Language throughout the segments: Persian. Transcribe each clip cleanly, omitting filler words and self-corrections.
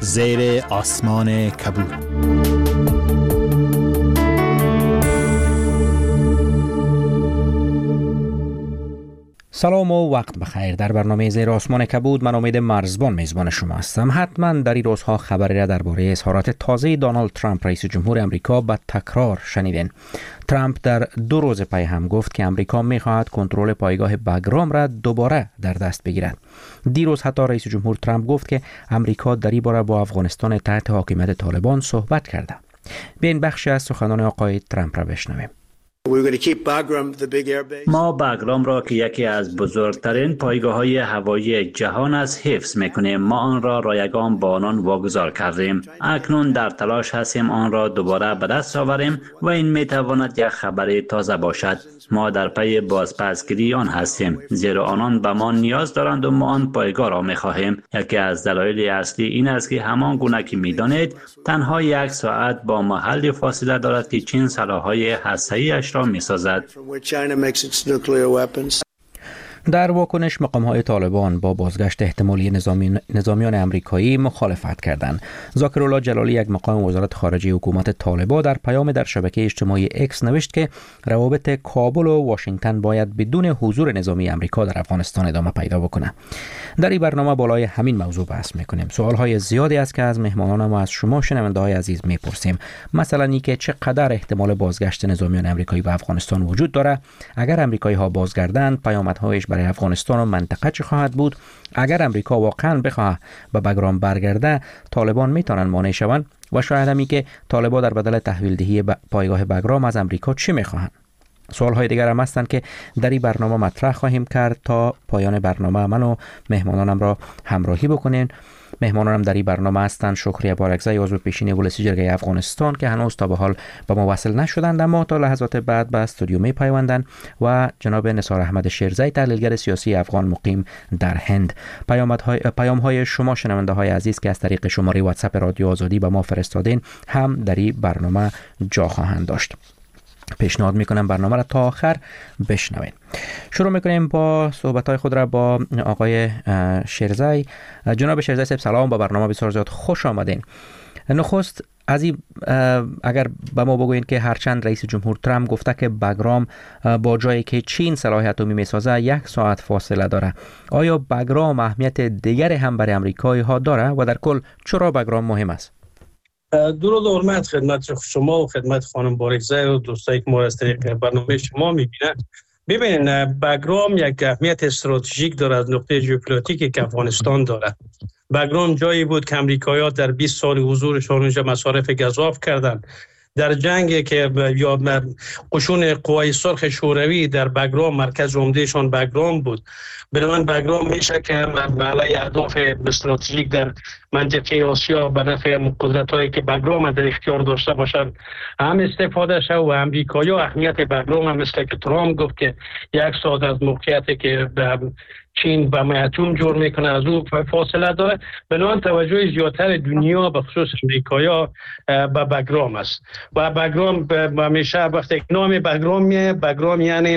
زیر آسمان کبود. سلام و وقت بخیر. در برنامه زیر آسمان کبود من امید مرزبان میزبان شما هستم. حتما در این روزها خبری را درباره اظهارات تازه دونالد ترامپ رئیس جمهور امریکا به تکرار شنیدین. ترامپ در 2 روز پی هم گفت که امریکا میخواهد کنترل پایگاه بگرام را دوباره در دست بگیرد. دیروز حتی رئیس جمهور ترامپ گفت که امریکا در این باره با افغانستان تحت حاکمیت طالبان صحبت کرده. بین بخشی از سخنان آقای ترامپ را بشنویم. ما بگرام را که یکی از بزرگترین پایگاه‌های هوایی جهان است حفظ می‌کنیم. ما آن را رایگان با آنان واگذار کردیم. اکنون در تلاش هستیم آن را دوباره به دست آوریم و این می‌تواند یک خبر تازه باشد. ما در پی بازپسگیری آن هستیم، زیرا آنان به ما نیاز دارند و ما آن پایگاه را می‌خواهیم. یکی از دلایل اصلی این است که همان گونه که می‌دانید تنها 1 ساعت با محل فاصله دارد که چین سلاح‌های هسته‌ای‌اش را می‌سازد. در واکنش مقام‌های طالبان با بازگشت احتمالی نظامیان امریکایی مخالفت کردند. ذاکرالله جلالی، یک مقام وزارت خارجه حکومت طالبان، در پیام در شبکه اجتماعی اکس نوشت که روابط کابل و واشنگتن باید بدون حضور نظامی امریکا در افغانستان ادامه پیدا بکنه. در این برنامه بالای همین موضوع بحث میکنیم. سوال‌های زیادی است که از مهمانان و از شما شنونده‌های عزیز میپرسیم. مثلا اینکه چقدر احتمال بازگشت نظامیان امریکایی به افغانستان وجود داره؟ اگر امریکایی‌ها بازگردند، پیامدهایش برای افغانستان و منطقه چه خواهد بود؟ اگر امریکا واقعا بخواه به بگرام برگرده، طالبان میتونن مانع شوند؟ و شاید همی که طالبان در بدل تحویل دهی پایگاه بگرام از امریکا چی میخواهند؟ سوال‌های دیگر هم هستند که در این برنامه مطرح خواهیم کرد. تا پایان برنامه من و مهمانانم را همراهی بکنین. مهمانانم در این برنامه هستند شکریه بارکزی، عضو پیشین ولسی جرگه افغانستان که هنوز تا به حال به ما وصل نشدند اما تا لحظات بعد به استودیو می پیوندند، و جناب نثار احمد شیرزی، تحلیلگر سیاسی افغان مقیم در هند. پیام‌های شما شنونده‌های عزیز که از طریق شماره واتساپ رادیو آزادی به ما فرستادین هم در این برنامه جا خواهند داشت. پیشنهاد میکنم برنامه را تا آخر بشنوین. شروع میکنیم با صحبت‌های خود را با آقای شیرزی. جناب شیرزی صاحب سلام، با برنامه بسیار زیاد خوش آمدین. نخست از این اگر به ما بگوین که هرچند رئیس جمهور ترامپ گفته که بگرام با جایی که چین سلاح اتمی میسازه 1 ساعت فاصله داره، آیا بگرام اهمیت دیگری هم برای امریکایی ها داره و در کل چرا بگرام مهم است؟ درود و حرمت خدمت شما و خدمت خانم بارکزی و دوستایی که ما از طریق برنامه شما میبینن. ببین، بگرام یک اهمیت استراتژیک داره از نقطه ژئوپلیتیکی که افغانستان داره. بگرام جایی بود که امریکایی‌ها در 20 سال حضورشان اونجا مصارف گزاف کردن. در جنگی که یا قشون قوای سرخ شوروی در بگرام مرکز عمدهشان بگرام بود. بنابراین بگرام میشه که برای اهداف استراتژیک در منطقه آسیا به نفع قدرت‌هایی که بگرام در اختیار داشته باشند هم استفاده شد و امریکایی‌ها اهمیت بگرام هم مثل که ترامپ گفت که 1 ساعت از موقعیتی که چین به معتوم جور میکنه از او فاصله داره. بنابراین توجه زیادتر دنیا به خصوص امریکایی‌ها به بگرام است و بگرام همیشه وقتی نام بگرام یعنی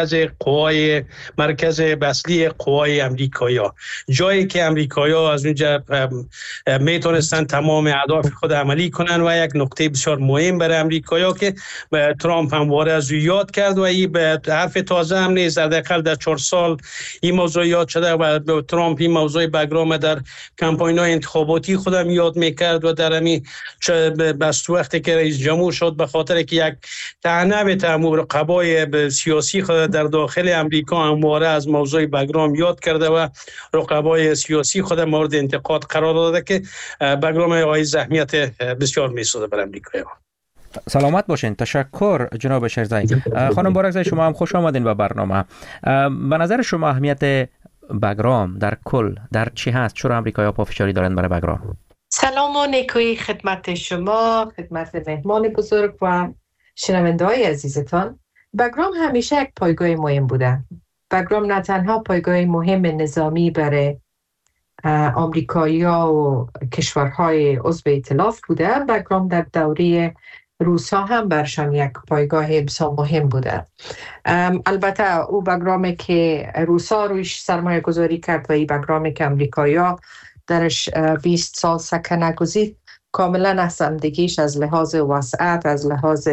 مرکز اصلی قوای امریکایی‌ها، جایی که امریکایی‌ها از اونجا میتونستن تمام اهداف خود عملی کنن و یک نقطه بسیار مهم برای امریکایی‌ها که ترامپ همواره از یاد کرد و این به حرف تازه هم نیست. حداقل در 4 سال این موضوع یاد شده و ترامپ این موضوع بگرام در کمپاین‌های انتخاباتی خودم یاد میکرد و در همین بس وقتی که رئیس جمهور شد به خاطر که یک طعنه به تمام رقبای سیاسی خود در داخل امریکا همواره از موضوع بگرام یاد کرده و رقبای سیاسی خود مورد انتقاد قرار داده که بگرام حائز اهمیت بسیار میسازه برای امریکایی‌ها. سلامت باشین. تشکر جناب شیرزی. خانم بارکزی شما هم خوش آمدین به برنامه. به نظر شما اهمیت بگرام در کل در چی هست؟ چرا امریکایی‌ها پافشاری دارن برای بگرام؟ سلام و نیکویی خدمت شما، خدمت مهمان بزرگ و شنونده‌های عزیزتان. بگرام همیشه یک پایگاه مهم بوده. بگرام نه تنها پایگاه مهم نظامی برای آمریکایی‌ها و کشورهای عضو ائتلاف بوده. بگرام در دوره روس‌ها هم برشان یک پایگاه بسیار مهم بوده. البته او بگرامی که روس‌ها رویش سرمایه گذاری کرد و این بگرامی که امریکایی‌ها درش 20 سال سکه نگذید کاملا از همدیگیش از لحاظ وسعت، از لحاظ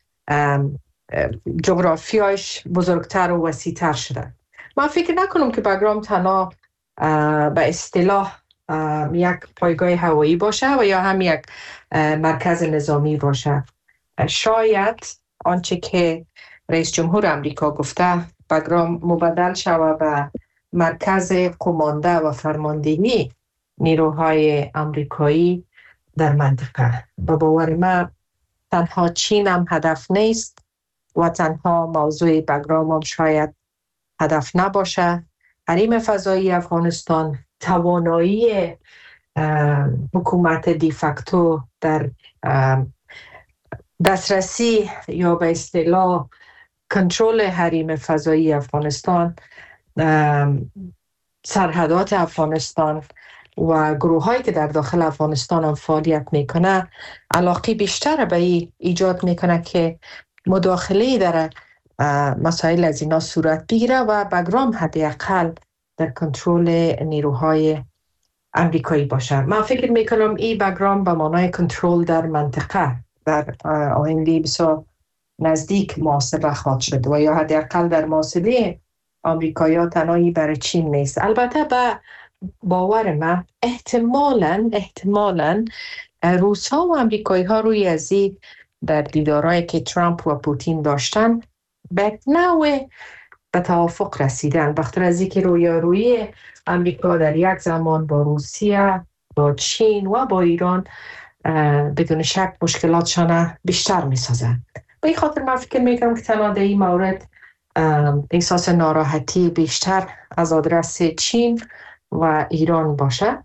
جغرافیایش بزرگتر و وسیع‌تر شده. من فکر نکنم که بگرام تنها به اصطلاح یک پایگاه هوایی باشه و یا هم یک مرکز نظامی باشه. شاید آنچه که رئیس جمهور امریکا گفته بگرام مبدل شود به مرکز قمانده و فرماندهی نیروهای امریکایی در منطقه. به باور من تنها چین هم هدف نیست و تنها موضوع بگرام هم شاید هدف نباشه. حریم فضایی افغانستان توانایی حکومت دیفکتو در دسترسی یا به اصطلاح کنترل حریم فضایی افغانستان، سرحدات افغانستان و گروه هایی که در داخل افغانستان هم فعالیت میکنه علاقه بیشتر به این ایجاد میکنه که مداخله در مسائل از اینا صورت بگیره و بگرام حداقل در کنترل نیروهای امریکایی باشه. من فکر میکنم این بگرام به معنای کنترل در منطقه در آینده بسیار نزدیک محاسبه خواهد شد و یا حداقل در محاسبه آمریکایی‌ها تنهایی برای چین نیست. البته به باور من احتمالاً روس‌ها و آمریکایی‌ها روی از این در دیدارهایی که ترامپ و پوتین داشتن به نوع به توافق رسیدن، بخاطر از اینکه رویارویی آمریکا در یک زمان با روسیه، با چین و با ایران بدون شک مشکلاتشان بیشتر می‌سازند. به این خاطر من فکر می‌کنم که تنها در این مورد احساس ناراحتی بیشتر از آدرس چین و ایران باشه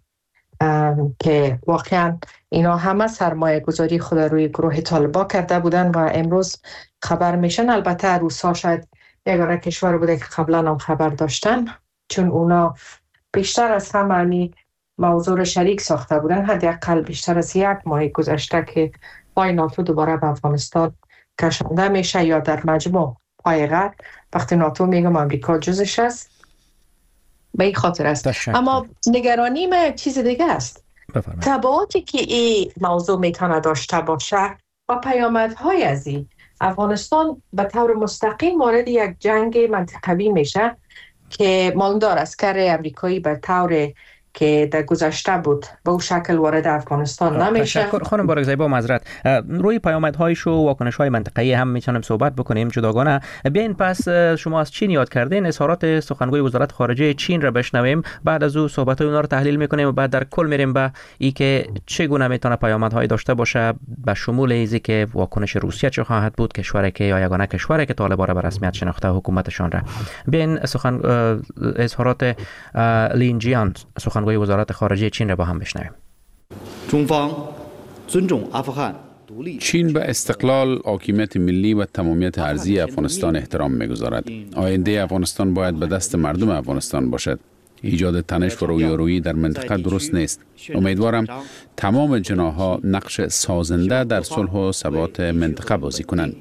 که واقعا اینا همه سرمایه گذاری خود روی گروه طالبان کرده بودن و امروز خبر میشن. البته روس‌ها شاید یگانه کشور بوده که قبلا هم خبر داشتن، چون اونا بیشتر از همه موضوع رو شریک ساخته بودن. حداقل بیشتر از یک ماه گذشته که پای ناتو دوباره به افغانستان کشانده میشه یا در مجموع پایغت. وقتی ناتو میگم امریکا جزش است، به این خاطر است. اما نگرانی من چیز دیگه است. تبعاتی که این موضوع میتونه داشته باشه و پیامدهای از این افغانستان به طور مستقیم وارد یک جنگ منطقوی میشه که مالدار عسکر امریکایی به طور که در گذشته بود به اون شکل وارد افغانستان نمیشه. خانم بارگزایی با معذرت روی پیامدهایش و واکنش‌های منطقه‌ای هم میتونیم صحبت بکنیم جداگانه. بیاین پس شما از چین یاد کردین، اظهارات سخنگوی وزارت خارجه چین را بشنویم، بعد از او صحبت‌های اونها رو تحلیل میکنیم و بعد در کل میریم به ای که چگونه میتونه پیامدهای داشته باشه به شمول ایزی که واکنش روسیه چه خواهد بود، کشوری که یا یگانه کشوری که طالبان را به رسمیت شناخته حکومتشان را. بیاین اظهارات لین جیان سخنگوی وزارت خارجه چین را با هم بشنویم. چین به استقلال، حاکمیت ملی و تمامیت ارضی افغانستان احترام می‌گذارد. آینده افغانستان باید به دست مردم افغانستان باشد. ایجاد تنش و رویارویی در منطقه درست نیست. امیدوارم تمام جناح‌ها نقش سازنده در صلح و ثبات منطقه بازی کنند.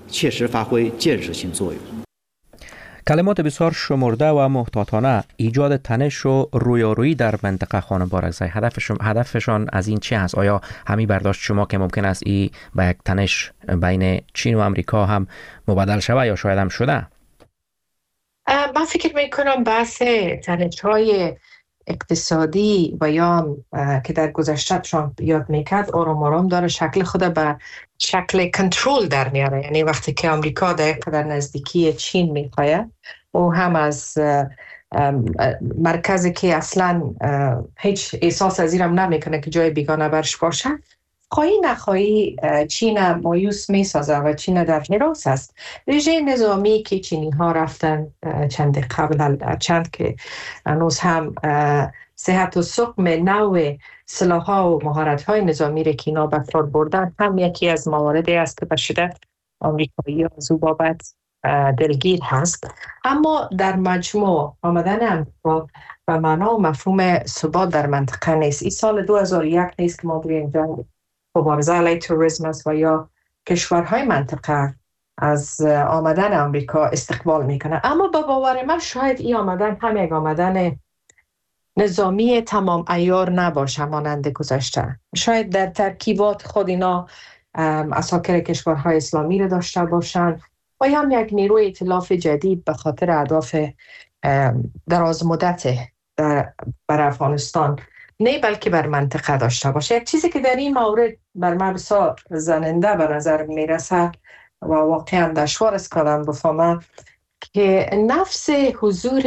کلمات بسیار شمرده و محتاطانه، ایجاد تنش و رویارویی در منطقه. خانم بارگزایی هدفشان از این چی است؟ آیا همین برداشت شما که ممکن است این به یک تنش بین چین و امریکا هم مبدل شود یا شاید هم شده؟ من فکر میکنم بحث تنش‌های اقتصادی و یا که در گذشته شان یاد میکرد آرام آرام داره شکل خود به شکل کنترل در میاره. یعنی وقتی که امریکا در نزدیکی چین میپاید و هم از مرکزی که اصلا هیچ احساس از اینم نمیکنه که جای بیگانه برش باشه، خواهی نخواهی چین مایوس میسازه و چین در حراس است. رژه نظامی که چینی ها رفتن چند که هنوز هم صحت و سقم نوع سلاح ها و مهارت های نظامی را که اینا به کار بردن هم یکی از مواردی است که به شدت آمریکایی ها از او بابت دلگیر هست. اما در مجموع آمدن امریکا به معنا و مفهوم ثبات در منطقه نیست. این سال 2001 نیست که ما به اینجا مبارزه علیه تروریسم است و یا کشورهای منطقه از آمدن آمریکا استقبال میکنه. اما با باور من شاید این آمدن هم یک آمدن نظامی تمام عیار نباشه مانند گذشته. شاید در ترکیبات خود اینا عساکر کشورهای اسلامی رو داشته باشند و یا هم یک نیروی ائتلاف جدید به خاطر اهداف دراز مدت بر افغانستان نه بلکه بر منطقه داشته باشه. یک چیزی که در این مورد بر من بسیار زننده به نظر میرسه و واقعا دشوار است کردن بفهمم که نفس حضور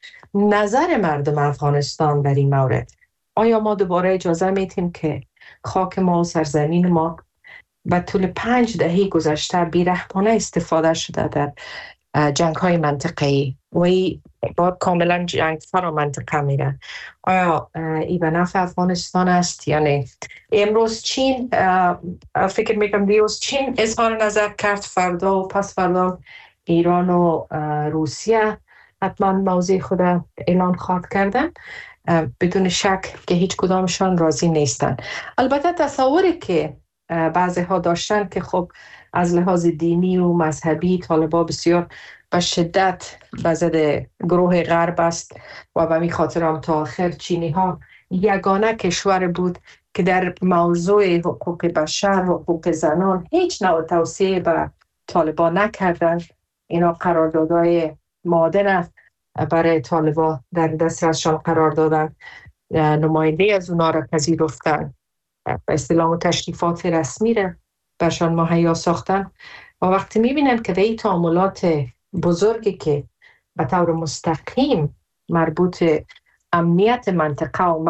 نظر مردم افغانستان در این مورد. آیا ما دوباره اجازه میتیم که خاک ما و سرزمین ما به طول 5 دهه گذشته بیرحمانه استفاده شده در جنگ های منطقه‌ای و این با کاملا جنگ فرا منطقه میره؟ آیا این به نفع افغانستان است یا نه؟ امروز چین فکر میکنم دیروز چین اظهار نظر کرد، فردا و پس فردا ایران و روسیه حتما موضع خود اعلان خواهد کردن. بدون شک که هیچ کدامشان راضی نیستن. البته تصوری که بعضی ها داشتن که خب از لحاظ دینی و مذهبی طالبان بسیار به شدت به ضد گروه غرب است و به می خاطر هم تا آخر چینی ها یگانه کشور بود که در موضوع حقوق بشر و حقوق زنان هیچ نوع توصیه به طالبان نکردن. اینا قراردادهای معادن برای طالبان در دسترسشان قرار دادن، نماینده از اونا را پذیرفتن، به اصطلاح تشریفات رسمی را برشان مهیا ساختن. و وقتی میبینن که این تعاملات بزرگی که به طور مستقیم مربوط امنیت منطقه و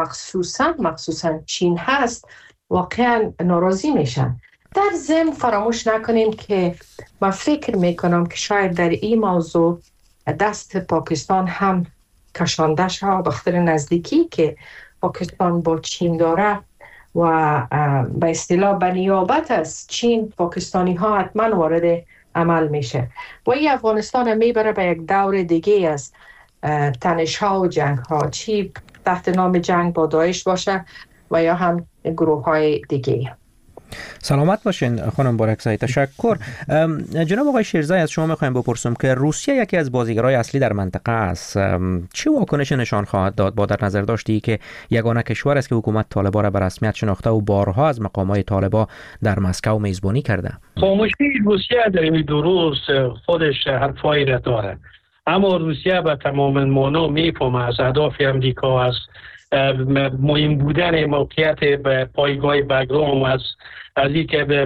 مخصوصا چین هست، واقعا ناراضی میشن. در ضمن فراموش نکنیم که من فکر میکنم که شاید در این موضوع دست پاکستان هم کشانده شد به خاطر نزدیکی که پاکستان با چین داره و به اصطلاح به نیابت از چین پاکستانی ها حتما وارد عمل میشه و این افغانستان میبره به یک دور دیگه از تنش ها و جنگ ها، چی تحت نام جنگ با داعش باشه و یا هم گروه های دیگه. سلامت باشین خانم بارکزایی، تشکر. جناب آقای شیرزایی، از شما میخوایم بپرسم که روسیه یکی از بازیگرای اصلی در منطقه است. چه واکنش نشان خواهد داد با در نظر داشتی که یگانه کشور است که حکومت طالبان را به رسمیت شناخته و بارها از مقامات طالبان در مسکو میزبانی کرده؟ خاموشی روسیه در این دو روز خودش حرفایی را داره، اما روسیه به تمام معنا میفهمه از اهداف امریکا، از مهم بودن موقعیت پایگاه بگرام، از این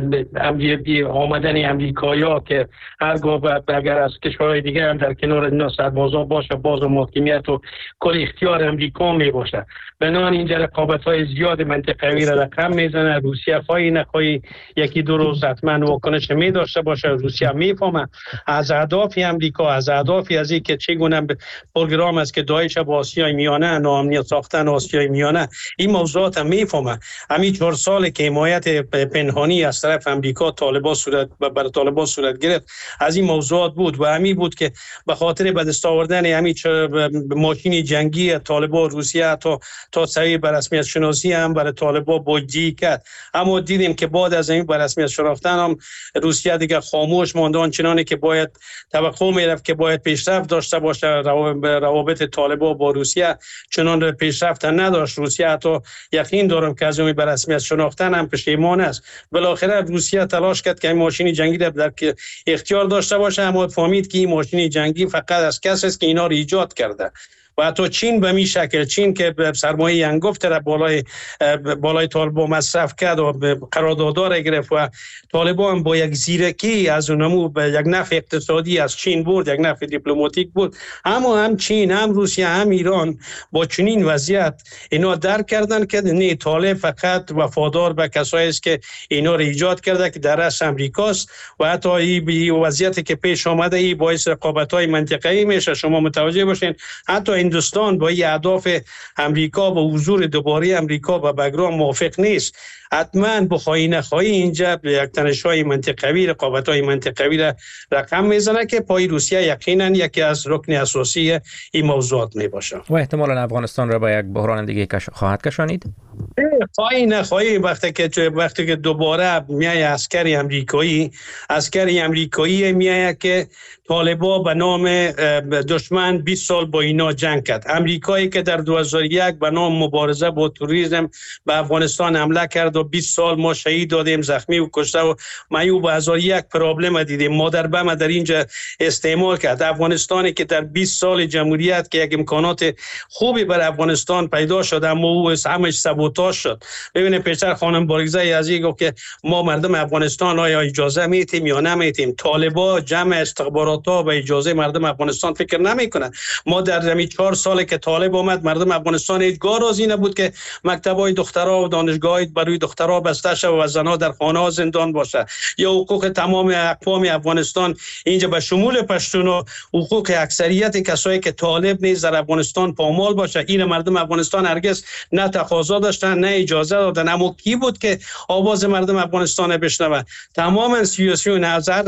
که آمدن امریکایی‌ها که هرگاه اگر از کشورهای دیگه هم در کنار اینا سربازا باشه، باز و محکمیت و کل اختیار امریکا می باشه. بنابراین اینجا رقابت‌های زیاد منطقوی را رقم میزنه. روسیه خواهی نخواهی یکی دو روز حتما واکنش می داشته باشه. روسیه میفهمه از اهداف امریکا، از اهدافی از این که چگونه پروگرام است که داعش با آسیای میانه، ناامنیت ساختن آسیای میانه، این موضوعات هم میفهمه. همین 4 سال که حمایت پنهانی از طرف امریکا برای طالبان صورت گرفت از این موضوعات بود و همین بود که به خاطر به دست آوردن همین ماشین جنگی طالبان روسیه تا سوی به رسمیت شناسی هم برای طالبان بودجه کرد. اما دیدیم که بعد از این به رسمیت شناختن هم روسیه دیگه خاموش ماند، آنچنانی که باید توقع میرفت که باید پیشرفت داشته باشه روابط طالبان با روسیه چنان پیشرفت نداشت. روسیه حتی یقین دارم که از اون به رسمیت شناختن هم پشیمان است. بالاخره روسیه تلاش کرد که این ماشین جنگی را در اختیار داشته باشه، اما فهمید که این ماشین جنگی فقط از کسی است که اینا رو ایجاد کرده. و حتی چین به می شکل، چین که سرمایه انگفت را بالای طالبان مصرف کرد و قراردادها را گرفت و طالبان با یک زیرکی از اونمو به یک نفع اقتصادی از چین برد، یک نفع دیپلماتیک بود. اما هم چین، هم روسیه، هم ایران با چنین وضعیت اینا درک کردن که نه، طالب فقط وفادار به کسایی است که اینا را ایجاد کرده که در اصل امریکاست و حتی این وضعیتی که پیش آمده این باعث رقابت‌های منطقه‌ای میشه. شما متوجه باشین حتی هندوستان با این اهداف امریکا و حضور دوباره امریکا و بگرام موافق نیست. حتما بخواهی نخواهی اینجا یک تنش‌های منطقوی، رقابت‌های منطقوی را رقم میزنه که پای روسیه یقینا یکی از رکن اساسی این موضوعات می باشه و احتمالاً افغانستان را به یک بحران دیگه خواهد کشانید. خواهی وقتی که دوباره میای عسکری امریکایی میای که طالبا به نام دشمن 20 سال با اینا جنگ کرد. امریکایی که در 2001 به نام مبارزه با تروریسم به افغانستان حمله کرد و 20 سال ما شهید دادیم، زخمی و کشته و معیوب 2001 پرابلم دیدیم. مادر بم در اینجا استعمال کرد. افغانستانی که در 20 سال جمهوریت که یک امکانات خوبی بر افغانستان پیدا شد اما او همش سابوتاژ شد. ببینید پیشتر خانم بارگزای عزیز گفت که ما مردم افغانستان آیا اجازه میتیم یا نمیتیم. طالبا جمع استخبارات به اجازه مردم افغانستان فکر نمیکنه. ما در زمین 4 سال که طالب آمد مردم افغانستان هیچگاه راضی نبود که مکتبای دخترها و دانشگاهی برای دخترها بسته شود و زنها در خانه ها زندان باشه. یا حقوق تمام اقوام افغانستان اینجا به شمول پشتونا حقوق اکثریت کسایی که طالب نیز در افغانستان پامال باشه. این مردم افغانستان هرگز نه تقاضا داشتن نه اجازه دادن. اما کی بود که آواز مردم افغانستان بشنوه؟ تمام سیاسیون نظر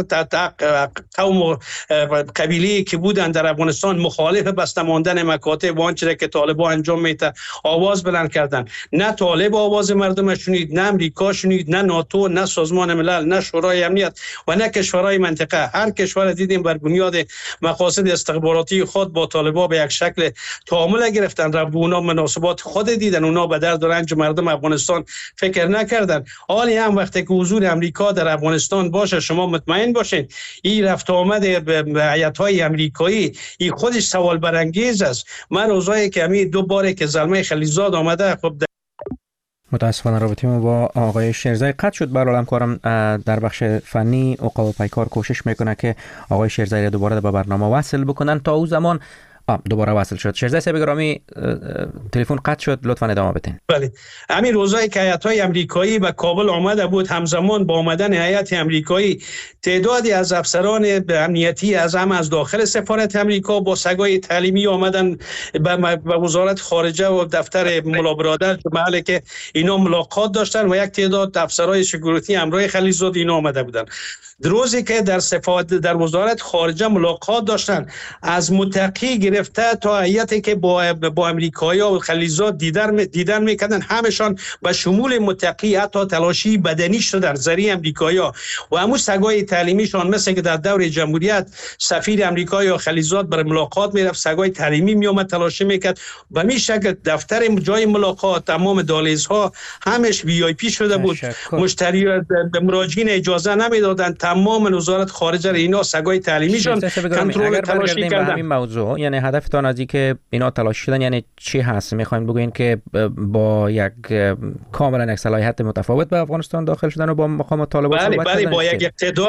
قوم قبیله که بودن در افغانستان مخالف بسته ماندن مکاتب و آنچه که طالبان انجام میده آواز بلند کردن. نه طالب آواز مردم شنید، نه امریکا شنید، نه ناتو، نه سازمان ملل، نه شورای امنیت و نه کشورهای منطقه. هر کشور دیدیم بر بنیاد مقاصد استخباراتی خود با طالبان به یک شکل تعامل گرفتن. رب اونا مناسبات خود دیدن، اونا به درد و رنج مردم افغانستان فکر نکردن. حالی هم وقتی که حضور امریکا در افغانستان باشه شما مطمئن باشین این رفت آمد هیئت‌های امریکایی این خودش سوال برانگیز است. من روزایی که همین 2 باره که زلمه خلیزاد آمده خب متاسفانه رابطه ما با آقای شیرزایی قطع شد. برای همکارم در بخش فنی عقاب پیکار کوشش میکنه که آقای شیرزایی را دوباره به برنامه وصل بکنن. تا او زمان دوباره وصل شد. شیرزایی صاحب گرامی تلفن قطع شد، لطفا ادامه بدین. بله، همین روزایی که هیئت‌های امریکایی به کابل آمده بود همزمان با آمدن هیئت امریکایی تعدادی از افسران امنیتی از داخل سفارت امریکا با سگای تعلیمی آمدن به وزارت خارجه و دفتر ملا برادر محلی که اینا ملاقات داشتن و یک تعداد افسرای سکیوریتی همراه خلیزاد اینا آمده بودن. روزی که در وزارت خارجه ملاقات داشتن از متقی گرفته تا هیئتی که با امریکایی‌ها و خلیزاد دیدن میکردن همشان به شمول متقی حتی تلاشی بدنی شدن زری امریکایی‌ها و همون سگای تعلیمیشان مثل که در دور جمهوریت سفیر امریکایی و خلیزاد بر ملاقات میرفت سگای تعلیمی میومد تلاشی میکرد. به این شکل دفتر جای ملاقات تمام دهلیزها همش وی آی پی شده بود. مشتریان به مراجعین اجازه نمیدادن. تمام وزارت خارجه اینا سگای تعلیمیشون کنترل تلاشی کردن. همین موضوع یعنی هدفتان از اینکه اینا تلاشی شدن یعنی چی هست؟ میخواین بگوین که با یک کاملا یک صلاحیت متفاوت به افغانستان داخل شدن و با مقامات طالبان صحبت کردن؟ بله، با یک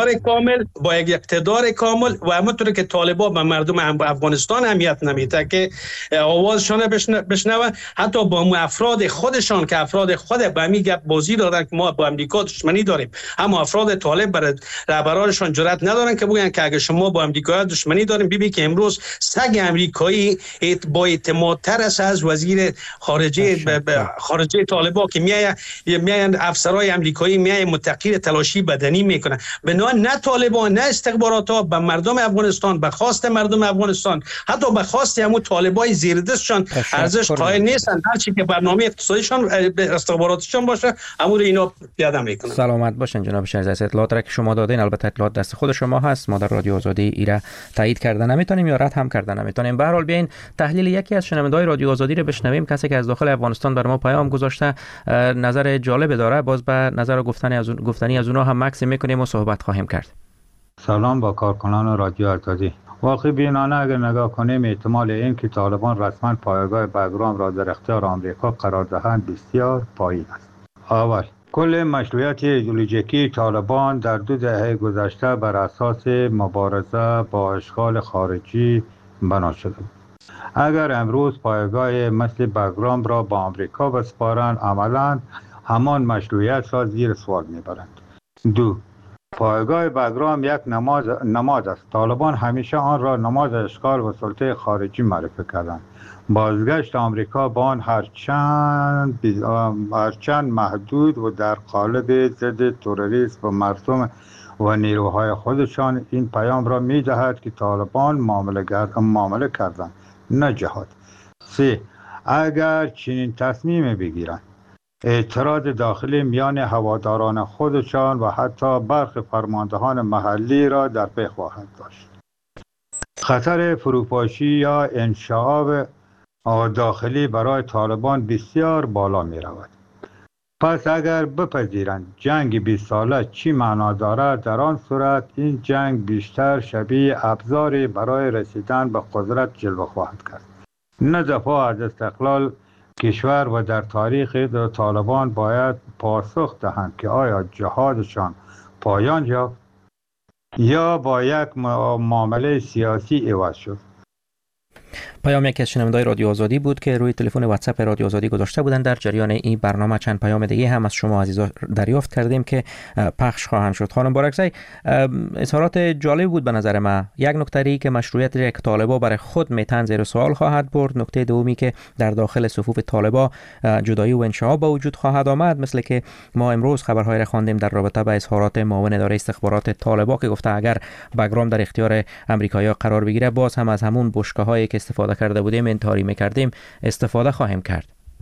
اقتدار کامل و همونطور که طالبان به مردم افغانستان اهمیت نمیده که آوازشون بشنوه. حتی با افراد خودشان که افراد خود به همین گپ بازی دادن که ما با امریکا دشمنی داریم، اما افراد طالب برای رهبرانشان جرأت ندارن که بگن که اگه شما با امریکا دشمنی داریم. ببین که امروز سگ امریکایی با اعتمادتر است از وزیر خارجه طالبان که میاین افسرای امریکایی میاین متقی تلاشی بدنی میکنن. بنا نه طالبان نه استخبارات‌ها به مردم افغانستان به خواست مردم افغانستان حتی به خواست همون طالبای زیر دستشان ارزش قائل نیستن. هر چی که برنامه اقتصادیشان استخباراتشان باشه امور اینا پیاده میکنن. سلامت باشین جناب شیرزایی. اطلاعات را که شما دادین البته اطلاعات دست خود شما هست، ما در رادیو آزادی ایرا تایید کردن نمیتونیم یا رد هم کردن نمیتونیم. به هر حال بیاین تحلیل یکی از شنونده‌های رادیو آزادی رو بشنویم. کسی که از داخل افغانستان بر ما پیام گذاشته نظر جالب داره، باز به نظر گفتنی از اونها هم مکس میکنیم و صحبت خواهیم کرد. سلام با کارکنان رادیو آزادی. واقعی بینانه اگر نگاه کنیم احتمال این که طالبان رسما پایگاه بگرام را در اختیار آمریکا قرار دهند بسیار پایین است. اول کل مشروعیت ایدئولوژیکی طالبان در 2 دهه گذشته بر اساس مبارزه با اشغال خارجی بنا شده. اگر امروز پایگاه مثل بگرام را با آمریکا بسپارند عملاً همان مشروعیت را زیر سوال میبرند. 2 پایگاه بگرام یک نماد است. طالبان همیشه آن را نماد اشغال و سلطه خارجی معرفی کردند. بازگشت آمریکا با آن هرچند محدود و در قالب ضد تروریسم و مردم و نیروهای خودشان این پیام را می دهد که طالبان معامله کردند نه جهاد. 3 اگر چنین تصمیم بگیرند اعتراض داخلی میان هواداران خودشان و حتی برخی فرماندهان محلی را در پی خواهد داشت. خطر فروپاشی یا انشعاب داخلی برای طالبان بسیار بالا می رود. پس اگر بپذیرند جنگ 20 ساله چی معنا دارد، در آن صورت این جنگ بیشتر شبیه ابزاری برای رسیدن به قدرت جلوه خواهد کرد، نه دفاع از استقلال کشور. و در تاریخ طالبان باید پاسخ دهند که آیا جهادشان پایان یافت یا با یک معامله سیاسی عوض شد. پیام یکی از شنونده‌های رادیو آزادی بود که روی تلفن واتساپ رادیو آزادی گذاشته بودند. در جریان این برنامه چند پیام دیگه هم از شما عزیزان دریافت کردیم که پخش خواهند شد. خانم بارکزی، اظهارات جالب بود به نظر من. یک نکته ای که مشروعیت یک طالبا برای خود میتن زیر سوال خواهد برد. نکته دومی که در داخل صفوف طالبا جدایی و انشعاب به وجود خواهد آمد، مثل که ما امروز خبرهای را خواندیم در رابطه با اظهارات معاون اداره استخبارات طالبا که گفته اگر بگرام در اختیار آمریکایی‌ها قرار بگیره باز هم از همون بشکه‌هایی که استفاده کرده بودیم انتحاری میکردیم استفاده خواهیم کرد.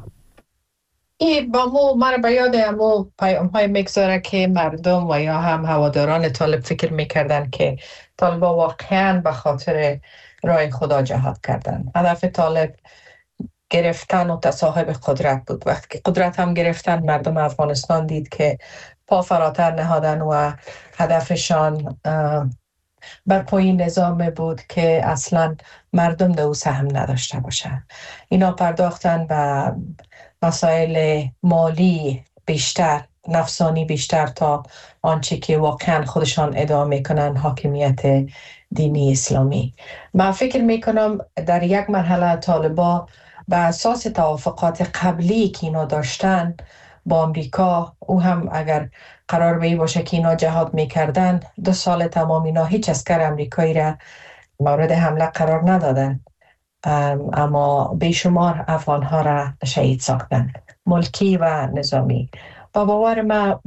این با مرا به یاد امو پیام های میگذاره که مردم و یا هم هواداران طالب فکر میکردن که طالبا واقعا به خاطر راه خدا جهاد کردن. هدف طالب گرفتن و تصاحب قدرت بود. وقتی که قدرت هم گرفتن، مردم افغانستان دید که پا فراتر نهادن و هدفشان بر پایین نظام بود که اصلا مردم دو سهم نداشته باشن. اینا پرداختن به مسائل مالی بیشتر، نفسانی بیشتر تا آنچه که واقعا خودشان ادعا میکنن حاکمیت دینی اسلامی. من فکر میکنم در یک مرحله طالبا به اساس توافقات قبلی که اینا داشتن با امریکا، او هم اگر قرار به این باشه که اینا جهاد میکردن، 2 سال تمام اینا هیچ عسکر امریکایی را مورد حمله قرار ندادن، اما بیشمار افغانها را شهید ساختن، ملکی و نظامی. با باور ما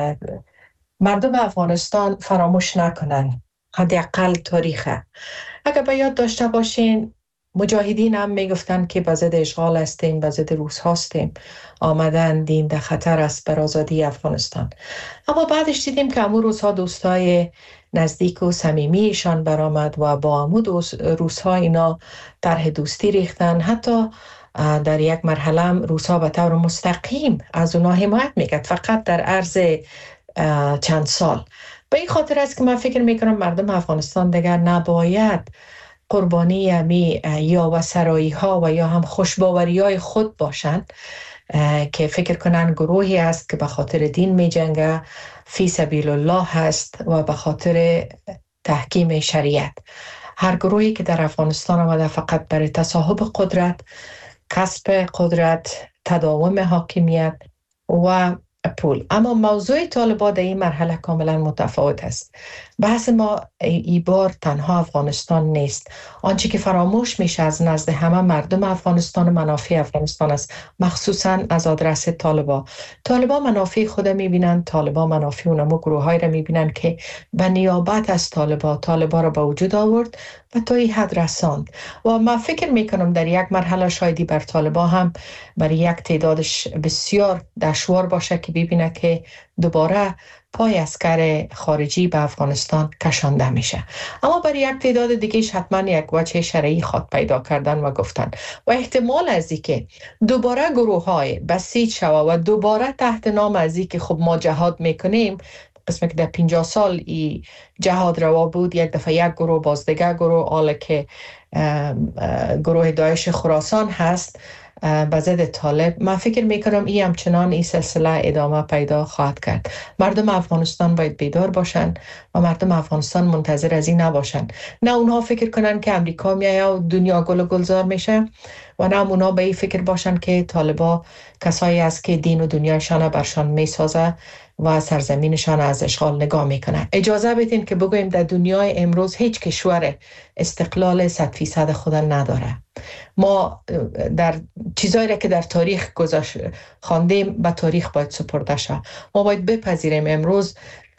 مردم افغانستان فراموش نکنن حداقل تاریخه. اگر به یاد داشته باشین مجاهدین هم میگفتن که به ضد اشغال هستیم، به ضد روس هستیم، آمدن دین در خطر است بر آزادی افغانستان. اما بعدش دیدیم که امو روس ها دوستای نزدیک و صمیمیشان برآمد و با امو روس ها اینا طرح دوستی ریختن. حتی در یک مرحله روس ها به طور مستقیم از اونا حمایت میکرد، فقط در عرض چند سال. به این خاطر است که من فکر میکنم مردم افغانستان دیگر نباید قربانی امی یا و سرایی ها و یا هم خوشباوری های خود باشند که فکر کنن گروهی است که به خاطر دین می جنگه، فی سبیل الله هست و به خاطر تحکیم شریعت. هر گروهی که در افغانستان آمده فقط برای تصاحب قدرت، کسب قدرت، تداوم حاکمیت و پول. اما موضوع طالبان در این مرحله کاملا متفاوت است. بحث ما ای بار تنها افغانستان نیست. آنچه که فراموش میشه از نزد همه مردم افغانستان و منافع افغانستان است، مخصوصا از آدرس طالبان. طالبان منافع خود میبینن، طالبان منافع اونمو گروه‌های را میبینن که به نیابت از طالبان را به وجود آورد و تا این حد رساند. و من فکر میکنم در یک مرحله شایدی بر طالبان هم برای یک تعدادش بسیار دشوار باشه که ببینه که دوباره پای عسکر خارجی به افغانستان کشانده میشه. اما برای یک تعداد دیگهش حتما یک وجه شرعی خواد پیدا کردن و گفتن و احتمال از این که دوباره گروه های بسیج شوه و دوباره تحت نام از این که خب ما جهاد میکنیم، قسمی که در 50 سال ای جهاد روا بود، یک دفعه یک گروه باز دیگه گروه، حالا که گروه داعش خراسان هست به ضد طالب، من فکر میکنم این همچنان این سلسله ادامه پیدا خواهد کرد. مردم افغانستان باید بیدار باشن و مردم افغانستان منتظر از این نباشن. نه اونها فکر کنن که امریکا میایه و دنیا گل و گلزار میشه و نه اونها به این فکر باشن که طالبا کسایی است که دین و دنیایشان برشان میسازه و سرزمینشان از اشغال نگاه میکنه. اجازه بدین که بگویم در دنیای امروز هیچ کشور استقلال 100% خود نداره. ما در چیزایی را که در تاریخ گذاشت خواندیم به تاریخ باید سپرده شه. ما باید بپذیریم امروز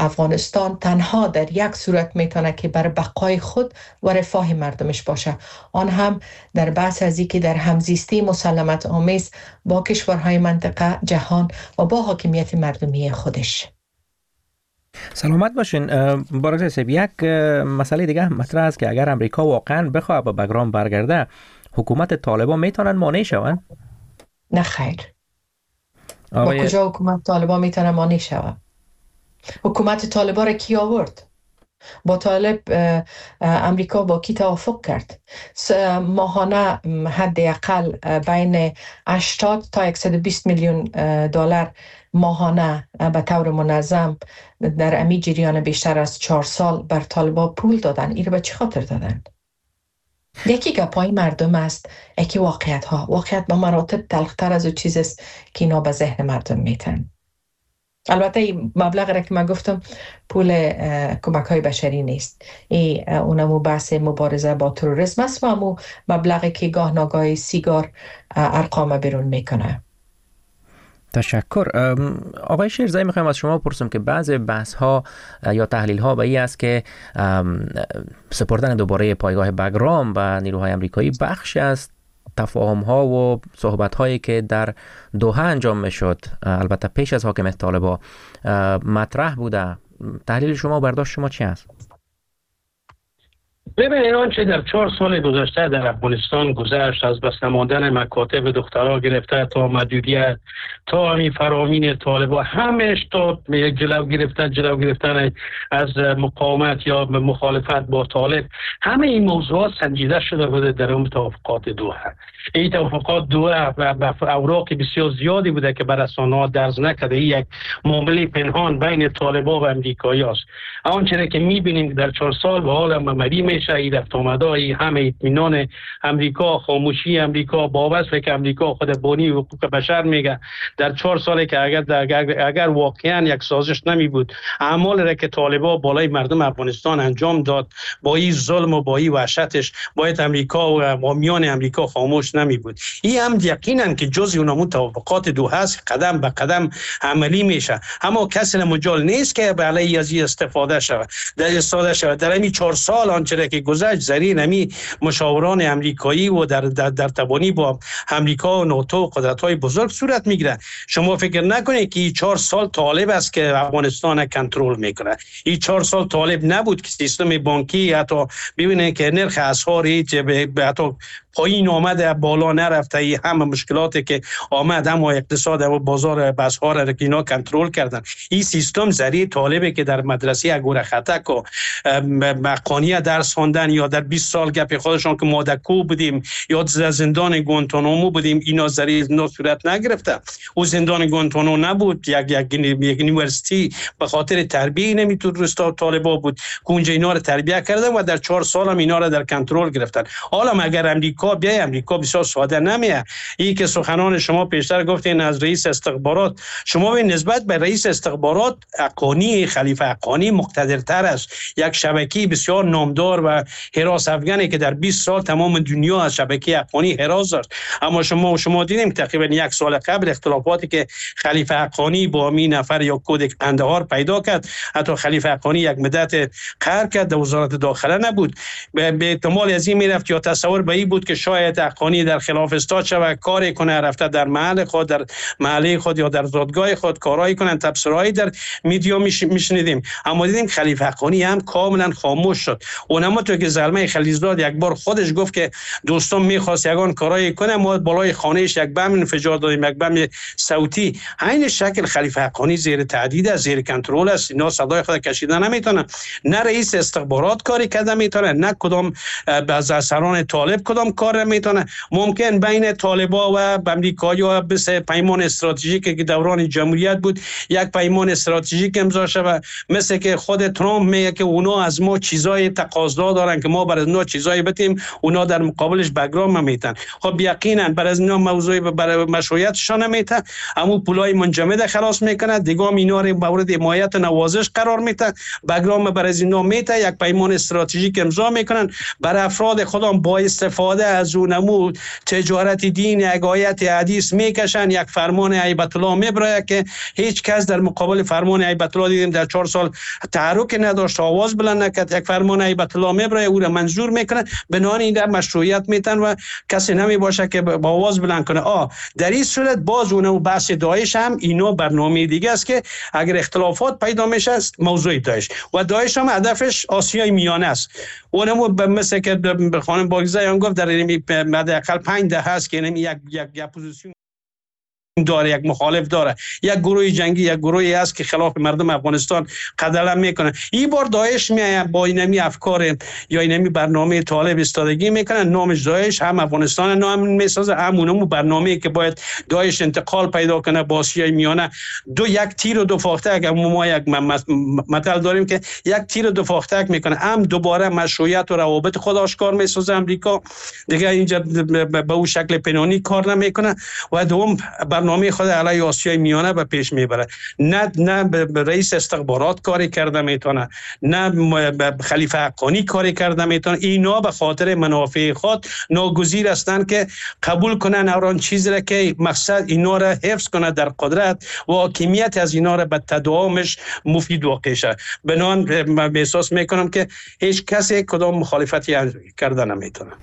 افغانستان تنها در یک صورت میتونه که بر بقای خود و رفاه مردمش باشه، آن هم در بحث از اینکه در همزیستی مسالمت آمیز با کشورهای منطقه، جهان و با حاکمیت مردمی خودش. سلامت باشین. بارگزای صاحب، یک مسئله دیگه مطرح است که اگر امریکا واقعا بخواه به بگرام برگرده، حکومت طالبان میتونن مانع شوند؟ نه خیر. با کجا حکومت طالبان میتونه مانع شود؟ حکومت طالبان را کی آورد؟ با طالب امریکا با کی توافق کرد؟ ماهانه حداقل بین 80 تا 120 میلیون دلار ماهانه به طور منظم در امی جریان بیشتر از 4 سال بر طالبا پول دادن. این رو به چه خاطر دادن؟ یکی گپای مردم است، یکی واقعیت ها. واقعیت با مراتب تلختر از او چیز است که اینا به ذهن مردم میتن. البته این مبلغ را که من گفتم پول کمک های بشری نیست، اونمو بحث مبارزه با تروریسم است و امو مبلغی که گاه ناگاه سیگار ارقام بیرون میکنه. تشکر. آقای شیرزایی، میخوایم از شما بپرسم که بعض بحث ها یا تحلیل ها به این است که سپردن دوباره پایگاه بگرام به نیروهای امریکایی بخش است تفاهم ها و صحبت هایی که در دوحه انجام میشد، البته پیش از حاکمیت طالبان مطرح بوده. تحلیل شما و برداشت شما چی است؟ ببینید آنچه در 4 سال گذشته در افغانستان گذشت، از بس نماندن مکاتب دخترها گرفته تا مدیریت تا همین فرامین طالبان، همش تا جلو گرفتن از مقاومت یا مخالفت با طالب، همه این موضوعات سنجیده شده بوده در اون توافقات دوحه. این توافقات دوحه به اوراق بسیار زیادی بوده که بر رسانه‌ها درز نکرده. این یک معامله پنهان بین طالبان و امریکایی است. آنچه که می‌بینیم در 4 سال به حال عملی میشه، این رفت آمدهای همه اطمینان امریکا، خاموشی امریکا، با وصفی که امریکا خود بانی حقوق بشر میگه، در 4 سال که اگر واقعا یک سازش نمی بود، اعمال را که طالبان بالای مردم افغانستان انجام داد با این ظلم و با این وحشتش، باید امریکا و حامیان امریکا خاموش نمی بود. این هم یقینا که جزء اون توافقات دوحه است، قدم به قدم عملی میشه، اما کسی مجال نیست که علیه از این استفاده شود. در این 4 سال آنچه که گذشت زرین همی مشاوران امریکایی و در تبانی با امریکا و ناتو قدرت‌های بزرگ صورت میگیره. شما فکر نکنید که این 4 سال طالب است که افغانستان کنترل میکنه. این 4 سال طالب نبود که سیستم بانکی حتی ببینید که نرخ اسعار حتی پایین آمده، بالا نرفته. ای همه مشکلاتی که آمد، اما اقتصاد و بازار بسها را که اینا کنترل کردن. این سیستم ذریعه طالبه که در مدرسه اگور خطک و مقانی درس خواندن یا در 20 سال گپ خودشان که مادکو بودیم یا زندان گوانتانامو بودیم، اینا ذریعه صورت نگرفته. او زندان گوانتانامو نبود، یک یونیورسیتی به خاطر تربیه نمیتونست طالبا بود که اونجا اینا رو تربیه کردن و در 4 سال هم اینا رو در کنترل گرفتن. حالا مگر امریکا بسیار ساده نمیه. این که سخنان شما پیشتر گفتین از رئیس استخبارات، شما به نسبت به رئیس استخبارات حقانی، خلیفه حقانی مقتدرتر است. یک شبکه بسیار نامدار و حراس افغانی که در 20 سال تمام دنیا از شبکه حقانی حراس داشت. اما شما دیدیم تقریبا 1 سال قبل اختلافاتی که خلیفه حقانی با همین نفر یا کودک قندهار پیدا کرد، حتی خلیفه حقانی یک مدت قهر کرد، در وزارت داخله نبود. به احتمال از این میرفت یا تصور به این بود که شاید حقانی در خلاف استاد شود، کاری کنه، رفته در محل خود، در محله خود یا در زادگاه خود کارایی کنن، تبصره‌ای در میدیا میشنیدیم. اما دیدیم خلیفه حقانی هم کاملا خاموش شد. اونم تو که زلمه خلیزاد یک بار خودش گفت که دوستان میخواست یگان کارایی کنه، ما بالای خانهش یک بم انفجار دادیم، یک بم صوتی. همین شکل خلیفه حقانی زیر تهدید است، زیر کنترل است. اینا صدای خود کشیدن نمیتونن. نه رئیس استخبارات کاری کرده میتونه، نه کدام از اثران طالب کدام کار میتونه. ممکن بین طالبا و امریکایی‌ها مثل پیمان استراتژیکی که دوران جمهوریت بود، یک پیمان استراتژیک امضا شود، مثل که خود ترامپ میگه که اونا از ما چیزای تقاضا دارن که ما برای اونا چیزایی بتیم، اونا در مقابلش بگرام میتن. خب یقینا برای اینا موضوعی برای مشروعیتشان نمیتن، اما پولای منجمد خلاص میکنه، دیگه اینا رو مورد حمایت نوازش قرار میتن. بگرام برای اینا میته، یک پیمان استراتژیک امضا میکنن، برای افراد خودم با استفاده از اونمو تجارت دین یک آیت حدیث میکشن، یک فرمان هیبت الله میبره که هیچ کس در مقابل فرمان هیبت الله دیدیم در 4 سال تحرک نداشت، آواز بلند نکرد. یک فرمان هیبت الله میبره او را منظور میکنه، بنان این در مشروعیت میتن و کسی نمی باشه که با آواز بلند کنه. در این صورت باز اونمو بحث داعش هم اینو برنامه دیگه است که اگر اختلافات پیدا میشه موضوع داعش و داعش هم هدفش آسیای میانه است. اونمو مثل که خانم باگزایان گفت در حداقل 5 دهه است که یک پوزیشن داره، یک مخالف داره، یک گروه جنگی، یک گروهی است که خلاف مردم افغانستان قدم میکنه. این بار داعش میاد با اینمی افکار یا اینمی برنامه طالب استادگی میکنه، نامش داعش، هم افغانستان نام میسازه، هم اونمو برنامه‌ای که باید داعش انتقال پیدا کنه با آسیای میانه. یک تیر و 2 فاختک، ما یک مثل داریم که یک تیر و 2 فاختک میکنه، هم دوباره مشروعیت و روابط خود آشکار میسازه امریکا دیگه، اینجا به اون شکل پنهانی کار نمیکنه و دوم برنامه خود علیه آسیای میانه به پیش میبره. نه به رئیس استخبارات کاری کرده میتونه، نه به خلیفه حقانی کاری کرده میتونه. اینا به خاطر منافع خود ناگزیر هستند که قبول کنن هر چیزی را که مقصد اینا را حفظ کنه در قدرت و حاکمیت از اینا را به تداومش مفید واقع شه. بنابراین من احساس میکنم که هیچ کسی کدام مخالفتی کرده نمیتونه.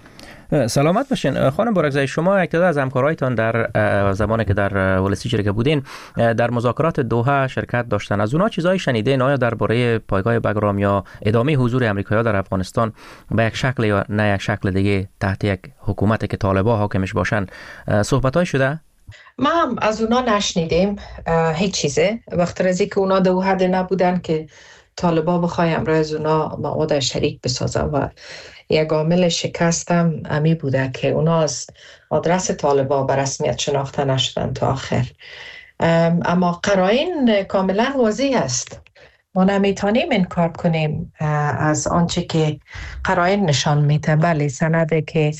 سلامت باشین. خانم بارکزای، شما یک تعداد از همکارایتان در زمانی که در ولسیجری که بودین در مذاکرات دوحه شرکت داشتن، از اونها چیزایی شنیدین آیا درباره پایگاه بگرام یا ادامه حضور آمریکایی‌ها در افغانستان به یک شکل یا نه یک شکل دیگه تحت یک حکومتی که طالبان حاکمش باشن صحبت‌های شده؟ ما هم از اونا نشنیدیم هیچ چیزه. وقتی رزی که اونا دوحه نبودن که طالبان بخوای امروز از اونا مواد شریک بسازن و یک عامل شکستم امی بوده که اونا از آدرس طالبان به رسمیت شناخته نشدن تا آخر. اما قرائن کاملا واضح است، ما نمیتونیم انکار کنیم از آنچه که قرائن نشان میده. بله، سنده که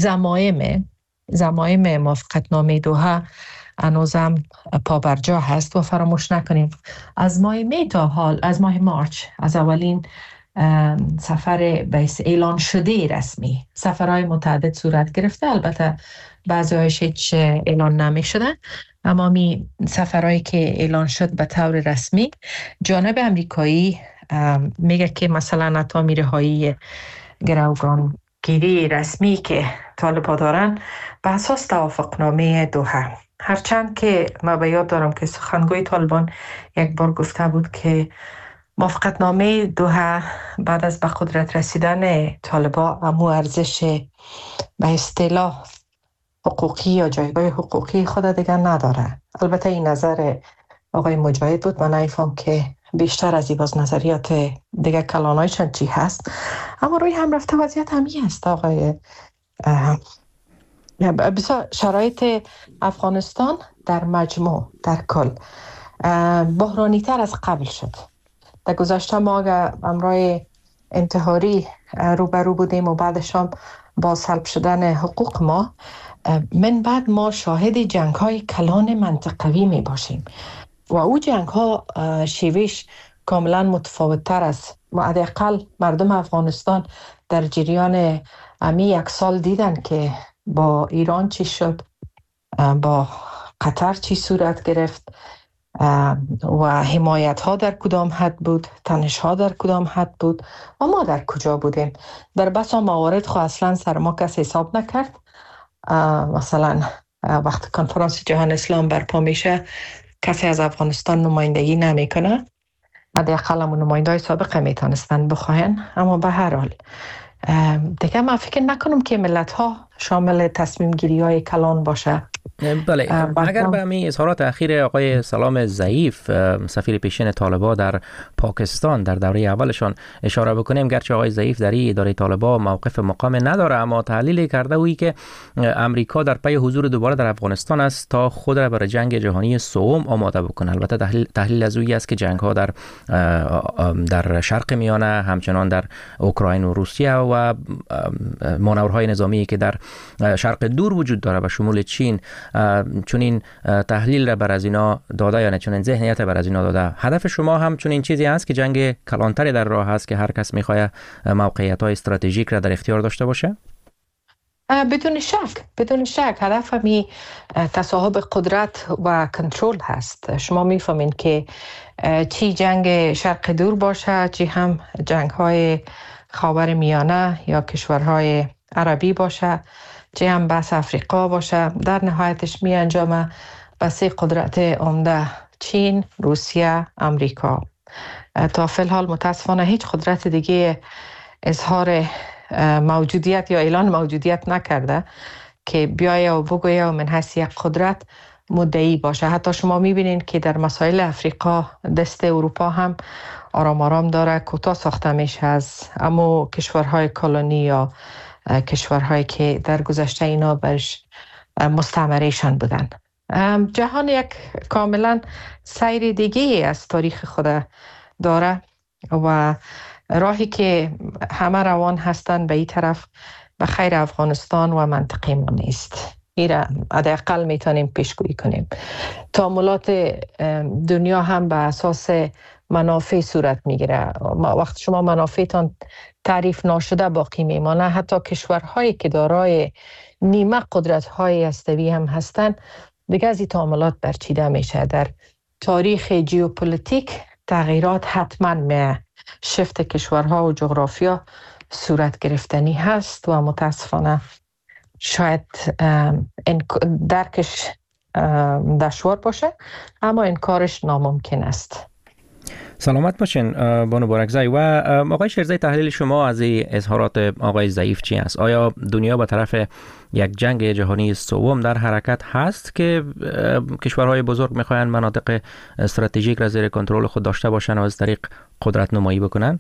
زمایم موافقتنامه دوحه هنوزم پابرجا هست و فراموش نکنیم از ماه می تا حال، از ماه مارچ، از اولین سفر بیس اعلان شده رسمی، سفرهای متعدد صورت گرفته، البته بعضی هایش هیچ اعلان نمی شده، اما می سفرهایی که اعلان شد به طور رسمی جانب امریکایی میگه که مثلا حتی میرهایی گروگان گیری رسمی که طالبان دارن به اساس توافقنامه دوحه. هرچند که ما به یاد دارم که سخنگوی طالبان یک بار گفته بود که موافقتنامه دوحه بعد از به قدرت رسیدن طالبان امو ارزش به اصطلاح حقوقی یا جایگاه حقوقی خود دیگر نداره. البته این نظر آقای مجاهد بود، من نمیفهم که بیشتر از این باز نظریات دیگر کلانایشان چی هست، اما روی هم رفته وضعیت همی هست. آقای بسیار شرایط افغانستان در مجموع در کل بحرانی تر از قبل شد. در گذشته ما اگر امرای انتحاری روبرو بودیم و بعدش هم با سلب شدن حقوق ما، من بعد ما شاهد جنگ های کلان منطقوی می باشیم و او جنگ ها شیوش کاملا متفاوت تر است. حداقل مردم افغانستان در جریان امی 1 سال دیدن که با ایران چی شد، با قطر چی صورت گرفت و حمایت ها در کدام حد بود، تنش ها در کدام حد بود و ما در کجا بودیم. در بسا موارد خو اصلا سر ما کس حساب نکرد. مثلا وقت کنفرانس جهان اسلام برپا میشه کسی از افغانستان نمایندگی نمیکنه، حداقل همون نماینده‌های سابق میتونستن بخواین، اما به هر حال دیگه من فکر نکنم که ملت ها شامل تصمیم گیری های کلان باشه. بله، اگر به همین اظهارات اخیر آقای سلام ضعیف سفیر پیشین طالبان در پاکستان در دوره اولشان اشاره بکنیم، گرچه آقای ضعیف در این اداره طالبان موقف مقام نداره، اما تحلیل کرده وی که امریکا در پی حضور دوباره در افغانستان است تا خود را برای جنگ جهانی سوم آماده بکنه. البته تحلیل از اویی است که جنگ ها در شرق میانه، همچنان در اوکراین و روسیه و مانورهای نظامی که در شرق دور وجود داره به شمول چین، چون این تحلیل را بر از اینا داده یا نه چون این ذهنیت بر از اینا داده. هدف شما هم چون این چیزی هست که جنگ کلانتری در راه هست که هر کس میخواد موقعیت های استراتژیک را در اختیار داشته باشه؟ بدون شک هدف همی تصاحب قدرت و کنترل هست. شما میفهمین که چی جنگ شرق دور باشه، چی هم جنگ های خاور میانه یا کشورهای عربی باشه، چی هم بس افریقا باشه، در نهایتش می انجامه به سه قدرت عمده: چین، روسیه، امریکا. تا فی الحال متاسفانه هیچ قدرت دیگه اظهار موجودیت یا اعلان موجودیت نکرده که بیایه و بگویه و من حیث یک قدرت مدعی باشه. حتی شما میبینین که در مسائل افریقا دست اروپا هم آرام آرام داره کوتاه ساخته میشه از اما کشورهای کلونی یا کشورهایی که در گذشته اینا برش مستعمرهشان بودن. جهان یک کاملا سیر دیگه از تاریخ خود داره و راهی که همه روان هستن به این طرف به خیر افغانستان و منطقه ما نیست. ایره حداقل میتونیم پیشگویی کنیم. تعاملات دنیا هم به اساس منافع صورت میگیره. وقت شما منافعتان تعریف ناشده باقی میمانه، حتی کشورهایی که دارای نیمه قدرت‌های هسته‌ای هم هستن دیگه از این تعاملات برچیده میشه. در تاریخ ژئوپلیتیک تغییرات حتما شفت کشورها و جغرافیا صورت گرفتنی هست و متاسفانه شاید درکش دشوار باشه اما انکارش ناممکن است. سلامت باشین بانو بارکزی. و آقای شیرزی، تحلیل شما از این اظهارات آقای ضعیف چی است؟ آیا دنیا به طرف یک جنگ جهانی سوم در حرکت هست که کشورهای بزرگ میخواین مناطق استراتژیک را زیر کنترل خود داشته باشن و از طریق قدرت نمایی بکنن؟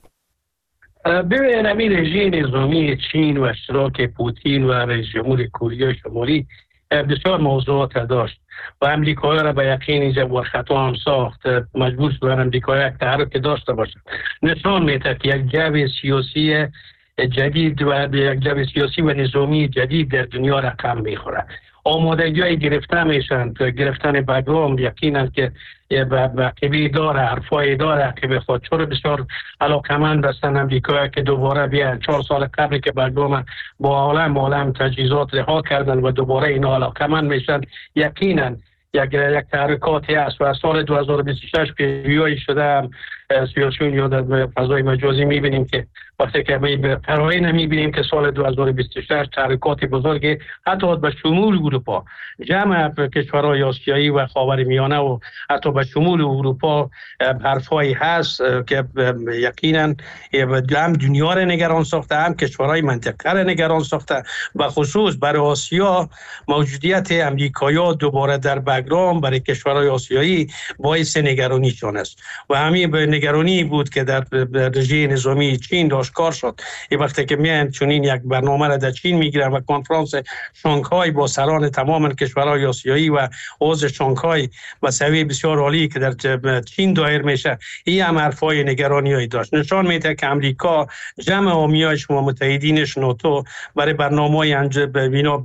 ببینید همین رژیم نظامی چین و اشتراک پوتین و رئیس جمهور کره شمالی بسیار موضوعات داشت و امریکایی را به یقین اینجا خطا هم ساخت، مجبور شدن امریکایی یک تحرک داشته باشد. نشان میده که یک جو سیاسی جدید و یک جو سیاسی و نظامی جدید در دنیا رقم میخوره. آمادگی گرفته میشن، گرفتن بگرام یقینا که باقی داره، حرفای داره که بخواد، چون بسیار علاقمند هستن امریکایی که دوباره بیان. 4 سال قبل که بگرام با عالم تجهیزات رها کردن و دوباره اینا علاقمند میشن، یقینا یک تحرکاتی است. و از سال 2026 پیش‌بینی شده سیاسیون یا در فضای مجازی میبینیم که وقتی که به قرائن میبینیم که سال 2026 تحرکات بزرگی حتی به شمول اروپا، جمع کشورهای آسیایی و خاورمیانه و حتی به شمول اروپا حرفایی هست که یقینا هم دنیا را نگران ساخته، هم کشورهای منطقه را نگران ساخته. به خصوص برای آسیا موجودیت امریکایی دوباره در بگرام برای کشورهای آسیایی باعث نگرانیشان است و همین نگرانی بود که در رژیم نظامی چین آشکار شد. این وقتی که میان چنین یک برنامه را در چین میگیرن و کنفرانس شانگهای با سران تمام کشورهای آسیایی و عضو شانگهای به سویه بسیار عالی که در چین دایر میشه، این هم حرفای نگرانیایی داشت. نشان میده که امریکا جمع حامیای شما متحدینش ناتو برای برنامه‌های انجام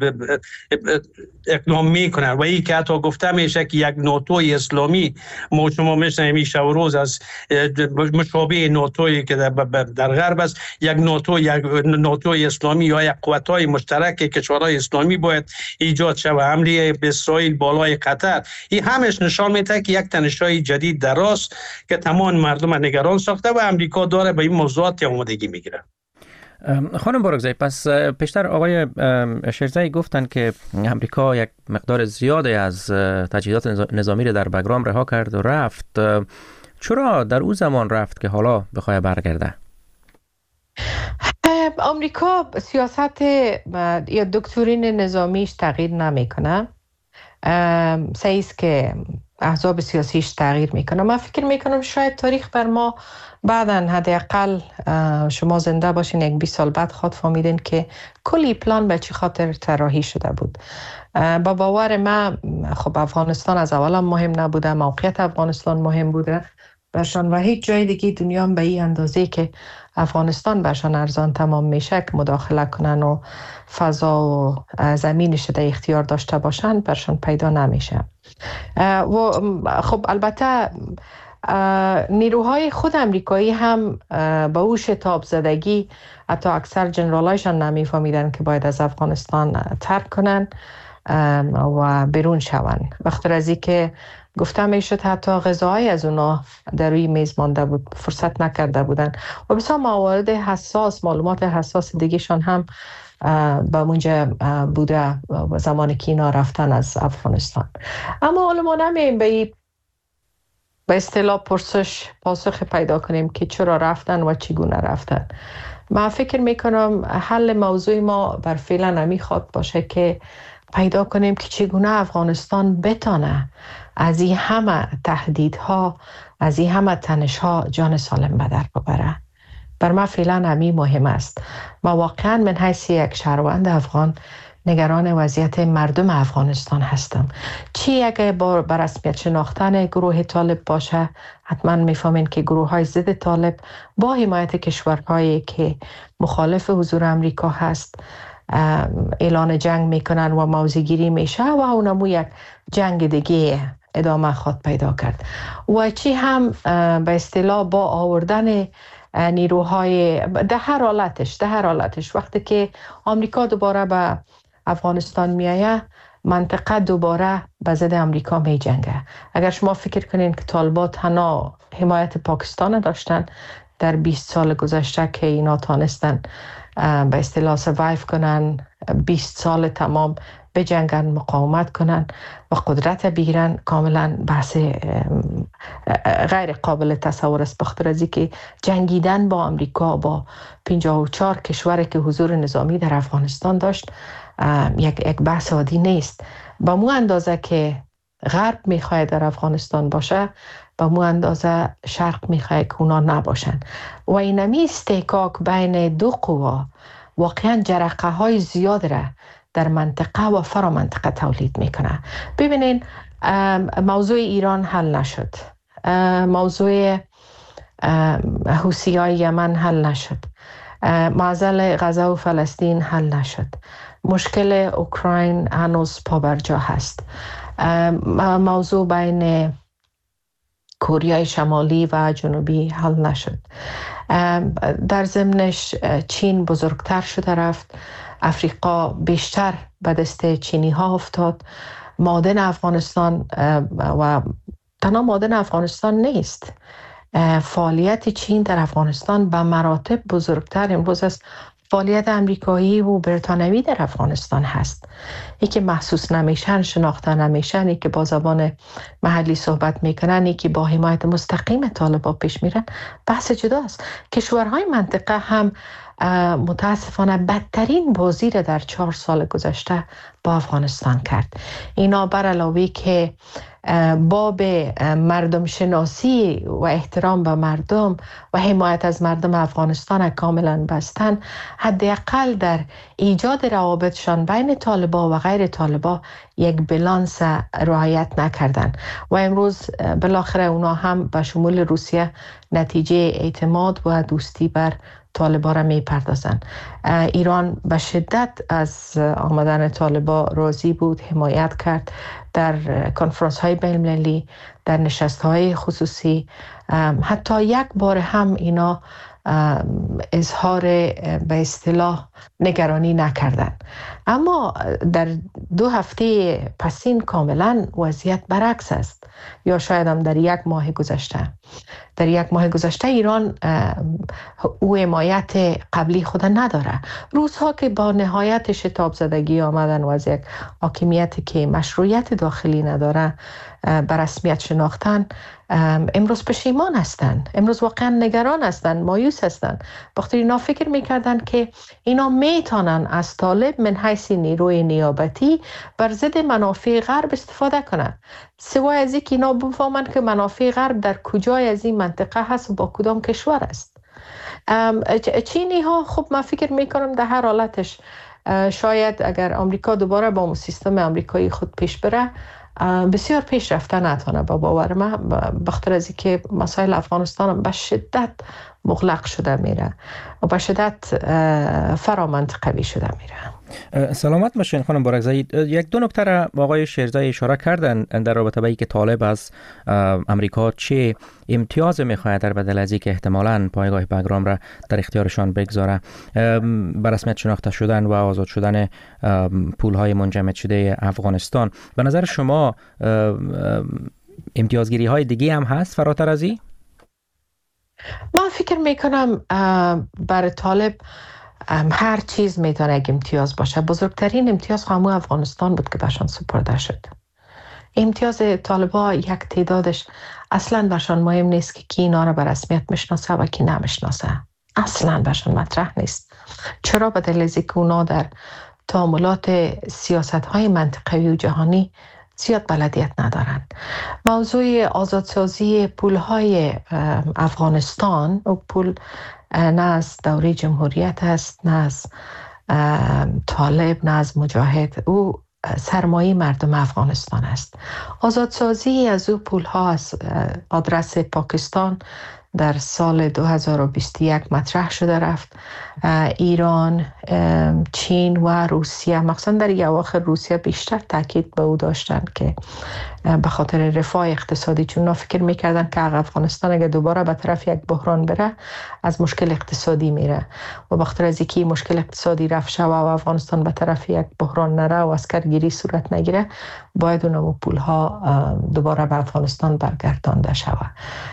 اقدام میکنه و این که حتی گفته میشه که یک ناتو اسلامی ما شما میشنیم این شب و روز از مشابه ناتویی که در غرب است، یک ناتو اسلامی یا یک قوت‌های مشترک کشورهای اسلامی باید ایجاد شود. حمله به اسرائیل بالای قطر، این همش نشان میده که یک تنش‌های جدید در راست که تمام مردم نگران ساخته و امریکا داره به این موضوعات آمادگی میگیره. خانم بارکزی، پس پیشتر آقای شیرزی گفتن که امریکا یک مقدار زیادی از تجهیزات نظامی را در بگرام رها کرد و رفت. چرا در او زمان رفت که حالا بخواه برگرده؟ آمریکا سیاست یا دکترین نظامیش تغییر نمیکنه. سعیست که احزاب سیاسیش تغییر میکنه. من فکر میکنم شاید تاریخ بر ما بعداً حداقل شما زنده باشین 20 سال بعد خود فهمیدین که کلی پلان به چه خاطر طراحی شده بود. با باور من خب افغانستان از اول مهم نبوده، موقعیت افغانستان مهم بوده برشان و هیچ جای دیگه دنیا به این اندازه که افغانستان برشان ارزان تمام میشه که مداخله کنن و فضا و زمینش در اختیار داشته باشن برشان پیدا نمیشه. و خب البته نیروهای خود امریکایی هم با او شتاب زدگی حتی اکثر جنرالایشان نمیفهمیدن که باید از افغانستان ترک کنن و بیرون شون. وقتی رازی که گفته میشد حتی غذاهای از اونا در روی میز مانده بود، فرصت نکرده بودن و بسیار موارد حساس، معلومات حساس دیگهشان هم با اونجا بوده زمانی که اینا رفتن از افغانستان. اما حالا ما نمیم به اصطلاح پاسخ پیدا کنیم که چرا رفتن و چگونه رفتن. من فکر میکنم حل موضوع ما بر فعلا نمیخواد باشه که پیدا کنیم که چگونه افغانستان بتانه از این همه تهدیدها، از این همه تنشها جان سالم به در ببره. بر من فعلا همین مهم است. ما واقعا من حیث یک شهروند افغان نگران وضعیت مردم افغانستان هستم. چی اگه بر رسمیت شناختن گروه طالب باشه، حتما میفهمین که گروه های ضد طالب با حمایت کشورهایی که مخالف حضور امریکا هست اعلان جنگ میکنن و موضع‌گیری میشه و اونمو یک جنگ دیگه ادامه خواهد پیدا کرد. و چی هم به اصطلاح با آوردن نیروهای ده هر حالتش وقتی که آمریکا دوباره به افغانستان میایه، منطقه دوباره به ضد امریکا می جنگه. اگر شما فکر کنین که طالبان تنها حمایت پاکستان داشتن در 20 سال گذشته که اینا تانستن به اصطلاح سروایو کنن، 20 سال تمام بجنگن، مقاومت کنن و قدرت بگیرن، کاملا بحث غیر قابل تصور است. بخاطر از اینکه جنگیدن با امریکا، با 54 کشوری که حضور نظامی در افغانستان داشت، یک بحث عادی نیست. با مو اندازه که غرب میخواد در افغانستان باشه، با مو اندازه شرق میخواد که اونا نباشن و اینمی استحقاق بین دو قوا واقعا جرقه های زیاد را در منطقه و فرا منطقه تولید میکنه. ببینین موضوع ایران حل نشد، موضوع حوثیای یمن حل نشد، معضل غزه و فلسطین حل نشد، مشکل اوکراین هنوز پابرجا هست، موضوع بین کره شمالی و جنوبی حل نشد، در ضمنش چین بزرگتر شده رفت، افریقا بیشتر به دست چینی ها افتاد، معادن افغانستان و تنها معادن افغانستان نیست، فعالیت چین در افغانستان به مراتب بزرگتر امروز از فعالیت امریکایی و بریتانیایی در افغانستان هست. ای که محسوس نمیشن، شناخته نمیشن، ای که با زبان محلی صحبت میکنن، ای که با حمایت مستقیم طالبان پیش میرن، بحث جداست. کشورهای منطقه هم متاسفانه بدترین بازی را در 4 سال گذشته با افغانستان کرد. اینا بر علاوه که باب مردم شناسی و احترام به مردم و حمایت از مردم افغانستان کاملا بستن، حداقل در ایجاد روابطشان بین طالبان و غیر طالبان یک بالانس رعایت نکردن و امروز بالاخره اونا هم به شمول روسیه نتیجه اعتماد و دوستی بر طالبان را می پردازن. ایران به شدت از آمدن طالبان راضی بود، حمایت کرد در کنفرانس های بین المللی، در نشست های خصوصی، حتی یک بار هم اینا اظهار به اصطلاح نگرانی نکردن. اما در 2 هفته پسین کاملا وضعیت برعکس است، یا شاید هم در 1 ماه گذشته. در 1 ماه گذشته ایران او حمایت قبلی خود نداره. روزها که با نهایت شتاب زدگی آمدن و از یک حاکمیتی که مشروعیت داخلی نداره به رسمیت شناختن، امروز پشیمان هستند، امروز واقعا نگران هستند، مایوس هستند. وقتی اینا فکر میکردن که اینا میتونن از طالب من حیث نیروی نیابتی بر ضد منافع غرب استفاده کنن، سوای از اینکه اینا بفهمن که منافع غرب در کجای از این منطقه هست و با کدام کشور است. چینی ها خب من فکر میکنم در هر حالتش شاید اگر آمریکا دوباره با اون سیستم آمریکایی خود پیش بره، بسیار پیش رفته نتونه. با باور من بخاطر از اینکه مسائل افغانستان به شدت مغلق شده میره و به شدت فرامنطقوی شده میره. سلامت باشین خانم بارکزایی. یک دو نکته را آقای شیرزایی اشاره کردن در رابطه با اینکه طالب از امریکا چه امتیاز میخواهد در بدل از اینکه احتمالاً پایگاه بگرام را در اختیارشان بگذاره، به رسمیت شناخته شدن و آزاد شدن پولهای منجمد شده افغانستان. به نظر شما امتیازگیری های دیگه هم هست فراتر از این؟ من فکر میکنم برای طالب هر چیز میتونه یک امتیاز باشه. بزرگترین امتیاز همون افغانستان بود که بهشان سپرده شد. امتیاز طالبا یک تعدادش اصلا بهشان مهم نیست که کی اینا را به رسمیت میشناسه و کی نمیشناسه. اصلا بهشان مطرح نیست. چرا؟ به دلیل اینکه اونا در تعاملات سیاست های منطقوی و جهانی زیاد بلدیت ندارن. موضوع آزادسازی پولهای افغانستان و پول نه از دوره جمهوریت است، نه از طالب، نه از مجاهد، او سرمایه مردم افغانستان است. آزادسازی از او پولها از آدرس پاکستان در سال 2021 مطرح شده رفت. ایران، چین و روسیه، مخصوصا در اواخر روسیه بیشتر تاکید به او داشتند که به خاطر رفاه اقتصادی، چون اونا فکر میکردن که افغانستان اگه دوباره به طرف یک بحران بره از مشکل اقتصادی میره و بخاطر از اینکه مشکل اقتصادی رفت شود و افغانستان به طرف یک بحران نره و عسکرگیری صورت نگیره، باید اون پولها دوباره به افغانستان برگردانده شود.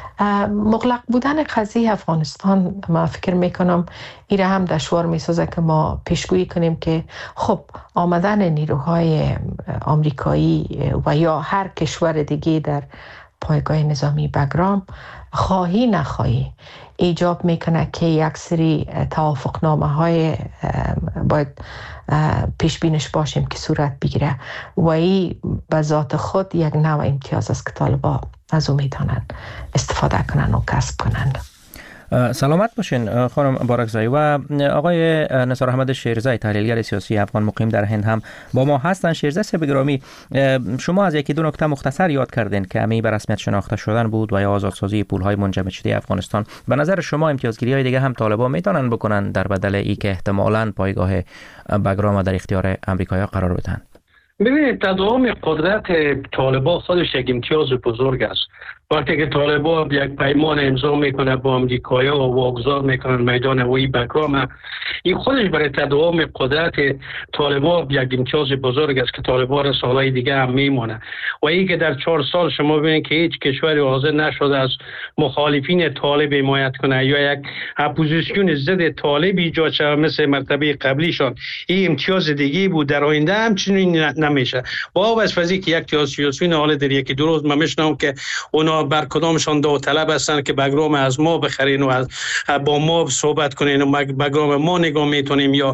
مغلق بودن قضیه افغانستان ما فکر میکنم ایره هم دشوار میسازه که ما پیشگویی کنیم که خب آمدن نیروهای آمریکایی و یا هر کشور دیگه در پایگاه نظامی بگرام خواهی نخواهی ایجاب میکنه که یک سری توافقنامه های باید پیش بینش باشیم که صورت بگیره و این به ذات خود یک نوع امتیاز است که طالبا از اون میتونن استفاده کنن و کسب کنن. سلامت باشین خانم بارکزایی. و آقای نثار احمد شیرزایی، تحلیلگر سیاسی افغان مقیم در هند، هم با ما هستن. شیرزایی صاحب گرامی، شما از یکی دو نکته مختصر یاد کردین که همین به رسمیت شناخته شدن بود و یا آزادسازی پولهای منجمد شده افغانستان. به نظر شما امتیازگیری های دیگه هم طالبان میتونن بکنن در بدل ای که احتمالاً پایگاه بگرام در اختیار آمریکایی‌ها قرار بدن؟ ببینید، تداوم قدرت طالبان خودش یک امتیاز بزرگ است. وقتی که طالبان یک پیمان امضا میکنه با امریکایی‌ها و واگذار میکنن میدان هوایی بگرام، این خودش برای تداوم قدرت طالبان یک امتیاز بزرگ است که طالبان سالهای دیگه هم میمونه. و این که در 4 سال شما ببینید که هیچ کشوری حاضر نشده از مخالفین طالب حمایت کنه یا یک اپوزیسیون ضد طالب ایجاد شود مثل مرتبه قبلیشان، این امتیاز دیگه بود. در آینده همچنین نمیشه. با واسه که یک سیاسیون حال در یکی دو روز من میشنم که اونا بر کدامشان داوطلب هستن که بگرام از ما بخرین و از با ما صحبت کنین و بگرام ما نگاه میتونیم یا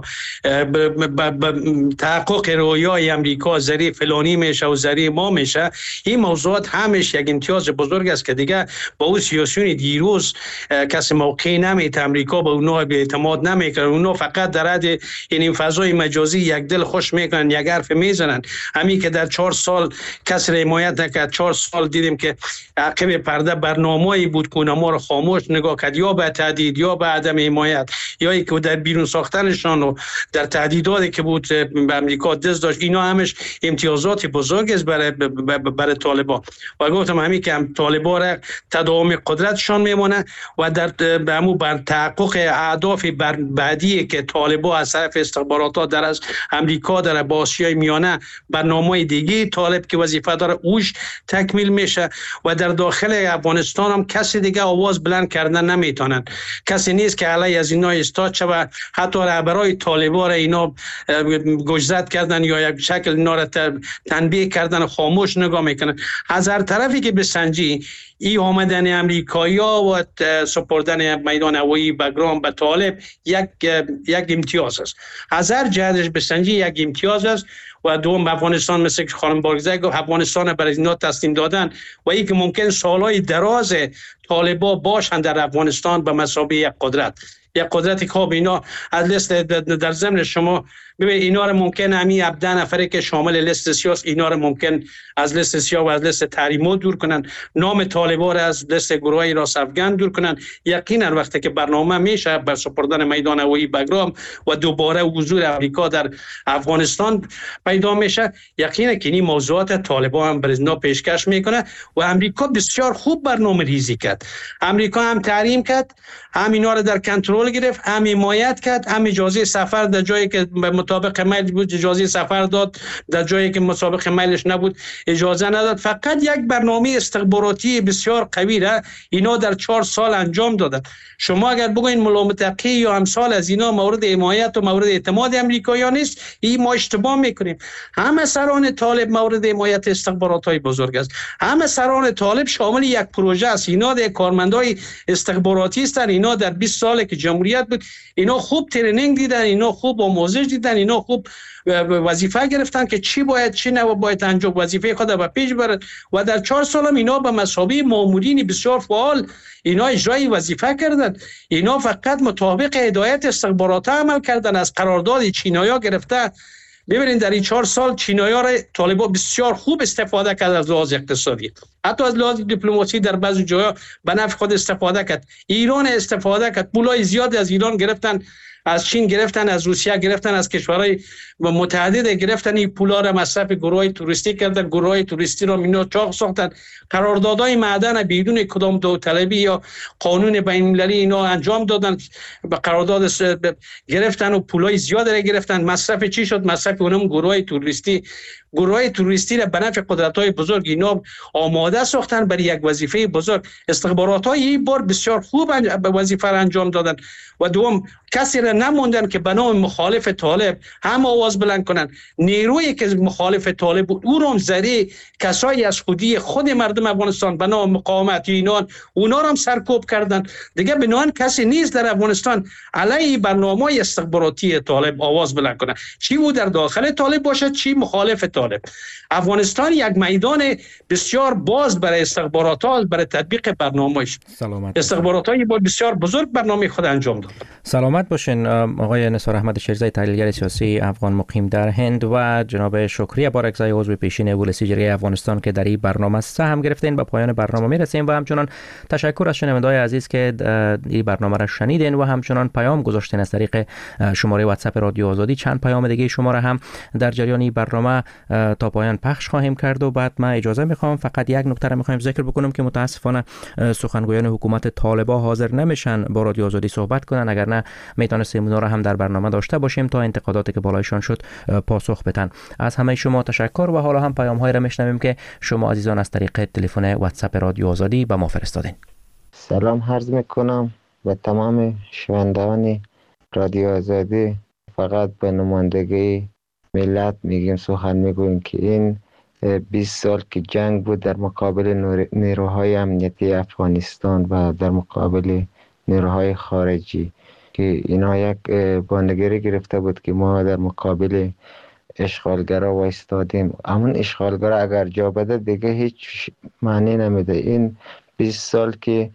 تحقق رویای امریکا ذریعه فلانی میشه و ذریعه ما میشه. این موضوعات همش یک امتیاز بزرگ است که دیگه با اون سیاسیون دیروز کسی موقعی نمیت امریکا به اونها به اعتماد نمیکنه. اونها فقط در حد این فضای مجازی یک دل خوش میکنن، یک حرف میزنن. همین که در 4 سال کسی حمایت نکرد. 4 سال دیدیم که عقب پرده برنامه‌ای بود که ما رو خاموش نگاه کرد، یا به تهدید یا به عدم حمایت یا ای که در بیرون ساختنشان و در تهدیداتی که بود به امریکا دست داشت. اینا همش امتیازات بزرگ است برای طالبان. و گفتم همین که طالبان را تداوم قدرتشان میمونه و در بر تحقق اهداف بعدی که طالبان از طرف استخبارات در از امریکا در آسیای میانه برنامه دیگه طالب که وظیفه داره اوش تکمیل میشه. و در داخل افغانستان هم کسی دیگه آواز بلند کردن نمیتونن. کسی نیست که علی از اینا استاد شود. حتی رهبرای طالبان اینا گوشزد کردن یا یک شکل اینا را تنبیه کردن، خاموش نگاه میکنن. از هر طرفی که بسنجی ای آمدن امریکایی‌ها و سپردن میدان هوایی بگرام به طالب یک امتیاز است. از هر جهتش بسنجی یک امتیاز است. و دوم افغانستان مثل که خانم بارکزایی گفت افغانستان برای اینا تسلیم دادن و این که ممکن سالهای دراز طالبا باشند در افغانستان به مثابه یک قدرتی که اینا از لیست در ضمن شما ببین اینا رو ممکن همین 17 نفره که شامل لیست سیاه اینا رو ممکن از لیست سیاه و از لیست تحریما دور کنن، نام طالبان از لیست گروه راست افغان دور کنن. یقینا وقتی که برنامه میشه بر سپردن میدان هوایی بگرام و دوباره حضور امریکا در افغانستان پیدا میشه، یقینا که این موضوعات طالبان هم برزنا پیشکش میکنه و امریکا بسیار خوب برنامه ریزی کرد. امریکا هم تحریم کرد، هم اینا رو در کنترل گرفت، هم حمایت کرد، هم اجازه سفر در جایی که مطابق میل بود اجازه سفر داد، در جایی که مطابق میلش نبود اجازه نداد. فقط یک برنامه استخباراتی بسیار قوی را اینا در 4 سال انجام دادن. شما اگر بگوین ملا متقی یا امثال از اینا مورد حمایت و مورد اعتماد امریکایی‌ها نیست، این ما اشتباه میکنیم. همه سران طالب مورد حمایت استخبارات‌های بزرگ است. همه سران طالب شامل یک پروژه است. اینا در کارمندای استخباراتی هستند. اینا در 20 سال که جمهوریت بود اینا خوب ترینینگ دیدن، اینا خوب آموزش دیدن، اینا خوب وظیفه گرفتن که چی باید چی نباید انجام وظیفه خود به پیش برد و در 4 سال هم اینا به مثابه مامورین بسیار فعال اینا اجرای وظیفه کردن. اینا فقط مطابق هدایت استخبارات عمل کردن، از قرارداد چینایا گرفته. ببینید در این 4 سال چینایا را طالبان بسیار خوب استفاده کرد از لحاظ اقتصادی، حتی از لحاظ دیپلماسی در بعضی جاها به نفع خود استفاده کرد. ایران استفاده کرد، پولای زیادی از ایران گرفتن، از چین گرفتن، از روسیه گرفتن، از کشورهای متعدد گرفتن. این پولا را مصرف گروهای توریستی کردن، گروهای توریستی را اینا چاق ساختن. قراردادهای معدن بدون کدام داوطلبی یا قانون بین‌المللی اینا انجام دادن، به قرارداد گرفتن و پولای زیاد را گرفتن. مصرف چی شد؟ مصرف اونم گروهای توریستی را به نفع قدرت‌های بزرگ اینا آماده ساختن برای یک وظیفه بزرگ. استخبارات‌های این بار بسیار خوب وظیفه را انجام دادن و دوم کسی را نموندن که به نام مخالف طالب هم آواز بلند کنن. نیرویی که مخالف طالب بود او را زری کسایی از خود مردم افغانستان به نام مقاومت اینا اونا را هم سرکوب کردن. دیگه بنان کسی نیست در افغانستان علیه برنامه‌های استخباراتی طالب آواز بلند کنه، چی او در داخل طالب باشد چی مخالف طالب. افغانستان یک میدان بسیار باز برای استخبارات‌ها، برای تطبیق برنامه‌اش. استخبارات‌ها با بسیار بزرگ برنامه خود انجام داد. سلامت باشین آقای نثار احمد شیرزی، تحلیلگر سیاسی افغان مقیم در هند، و جناب شکری بارکزای عضو پیشین ولسی جرگه افغانستان که در این برنامه سهم گرفتین. به پایان برنامه میرسیم و همچنان تشکر از شنونده‌های عزیز که این برنامه را شنیدین و همچنان پیام گذاشتین از طریق شماره واتساپ رادیو آزادی. چند پیام دیگه شما را هم در جریان این برنامه تا پایان پخش خواهیم کرد و بعد من اجازه میخوام فقط یک نکته را میخوایم ذکر بکنم که متاسفانه سخنگویان حکومت طالبان حاضر نمیشن با رادیو آزادی صحبت کنن، اگر نه میتونستیم اونا را هم در برنامه داشته باشیم تا انتقاداتی که بالایشان شد پاسخ بدن. از همه شما تشکر و حالا هم پیام های را میشنویم که شما عزیزان از طریق تلفن واتساپ رادیو آزادی به ما فرستادین. سلام عرض میکنم به تمام شنوندگان رادیو آزادی. فقط به نمایندگی ملت میگیم، سخن میگویم که این 20 سال که جنگ بود در مقابل نیروهای امنیتی افغانستان و در مقابل نیروهای خارجی که اینا یک بانگیری گرفته بود که ما در مقابل اشغالگرا وایستادیم. همون اشغالگرا اگر جا بده دیگه هیچ معنی نمیده. این 20 سال که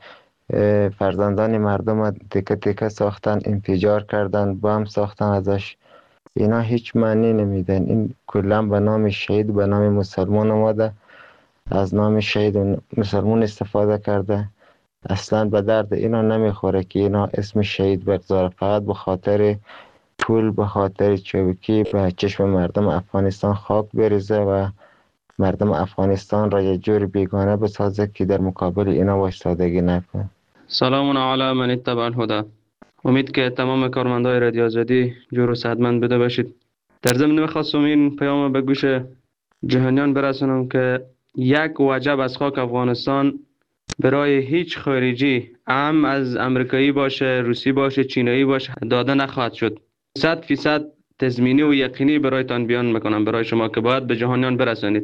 فرزندان مردم تکه تکه ساختن، انفجار کردن، بم ساختن ازش، اینا هیچ معنی نمیدن. این کلا به نام شهید به نام مسلمان آمده، از نام شهید مسلمان استفاده کرده. اصلا به درد اینا نمیخوره که اینا اسم شهید بگذاره، فقط به خاطر پول، به خاطر چوبکی به چشم مردم افغانستان خاک بریزه و مردم افغانستان را یه جور بیگانه بسازه که در مقابل اینا وایستادگی نکنه. سلام علی من اتبع الهدی. امید که تمام کارمندای رادیو آزادی جور و صحتمند بوده باشید. در ضمن می‌خواستم این پیام به گوش جهانیان برسونم که یک وجب از خاک افغانستان برای هیچ خارجی، هم از امریکایی باشه، روسی باشه، چینایی باشه، داده نخواهد شد. 100% تضمینی و یقینی برایتان بیان میکنم برای شما که باید به جهانیان برسانید.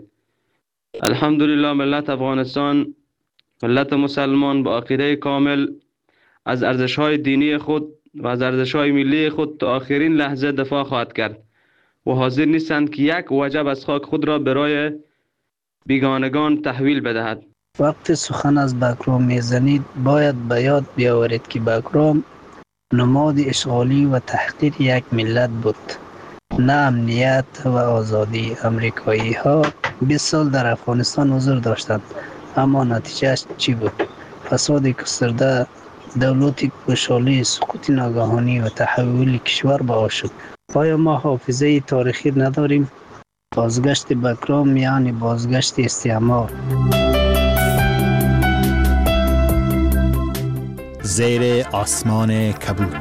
الحمدلله ملت افغانستان، ملت مسلمان با عقیده کامل از ارزش‌های دینی خود و از ارزش‌های ملی خود تا آخرین لحظه دفاع خواهد کرد و حاضر نیستند که یک وجب از خاک خود را برای بیگانگان تحویل بدهد. وقتی سخن از بگرام میزنید باید به یاد بیاورید که بگرام نماد اشغالی و تحقیر یک ملت بود. نه امنیت و آزادی. امریکایی ها 20 سال در افغانستان حضور داشتند، اما نتیجهش چی بود؟ فساد گسترده، دولت گشالی، سقوط ناگهانی و تحول کشور به آب شد. آیا ما حافظه تاریخی نداریم؟ بازگشت بگرام یعنی بازگشت استعمار. زیر آسمان کبود.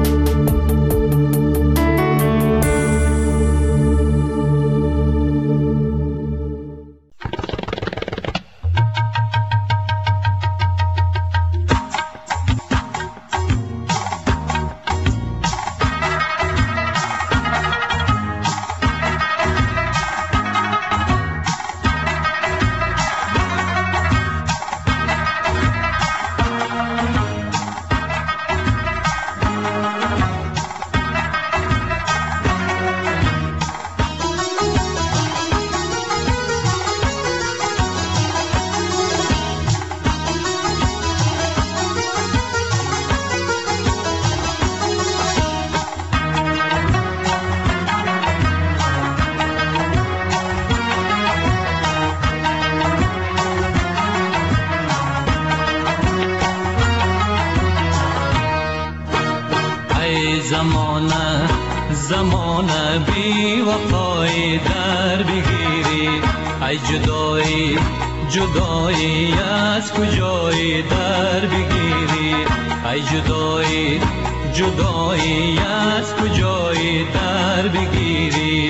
زمانه بی وفای در بگیری، ای جدایی جدایی از کجای در بگیری، ای جدایی جدایی از کجای در بگیری.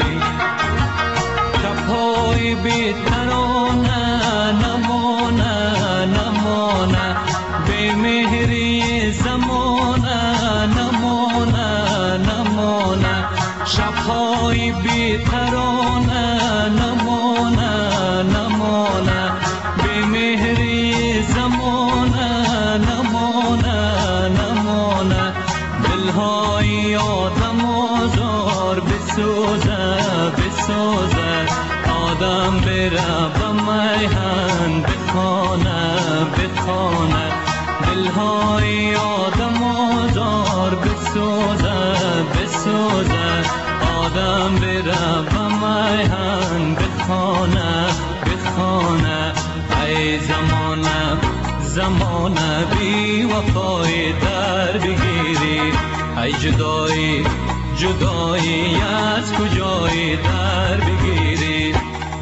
شب‌های بی ترانه نمانه نمانه، بی مهری زمانه نمانه نمانه، شب‌های بی ترانه نمانه نمانه، بی مهری زمانه نمانه نمانه، دل‌های آدم آزار بسوزه بسوزه، آدم بره به میهن بخانه بخانه، دل‌های آدم آزار بسوزه بسوزه، آدم بره به میهن بخانه بخانه. ای زمانه زمانه بی وفای در بگیری، ای جدایی جدایی از کجای در بگیری.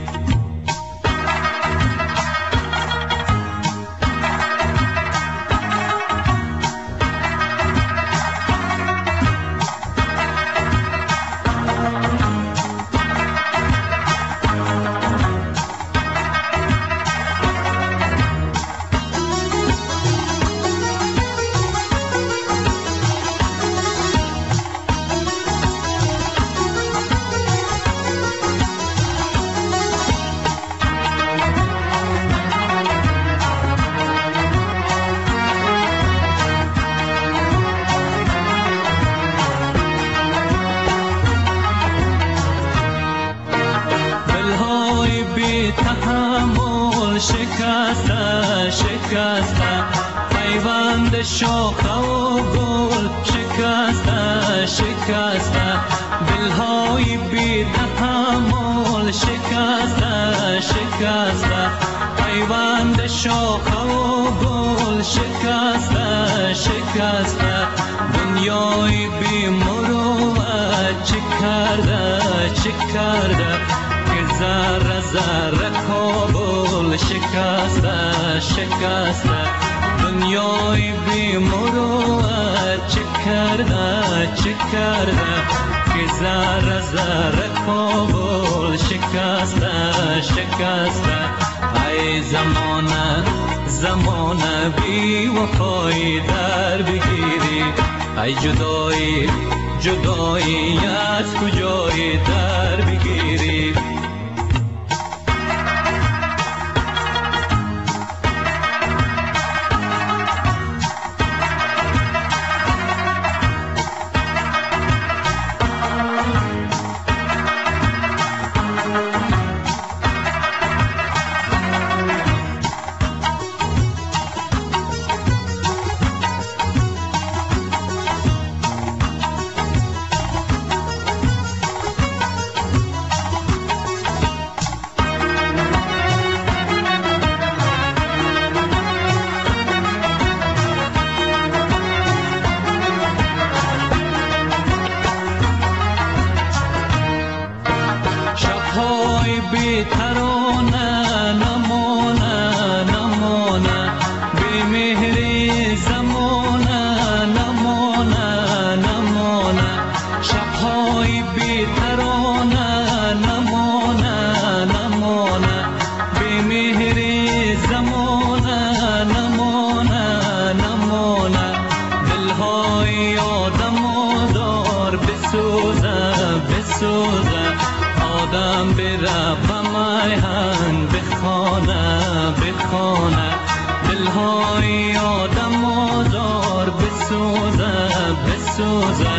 تحمل شکسته شکسته، پیوند شاخه و گل شکسته شکسته، دلهای بی تحمل شکسته شکسته، پیوند شاخه و گل شکسته شکسته، دنیای بی مروت چه کرده چه کرده، ذره ذره کابل شکسته شکسته، دنیای بی مروت چه کرده چه کرده، که ذره ذره کابل شکسته شکسته. ای زمانه زمانه بی وفای در بگیری، ای جدایی جدایی از کجای در بگیری. بخونه دلهای آدم آزار بسوزه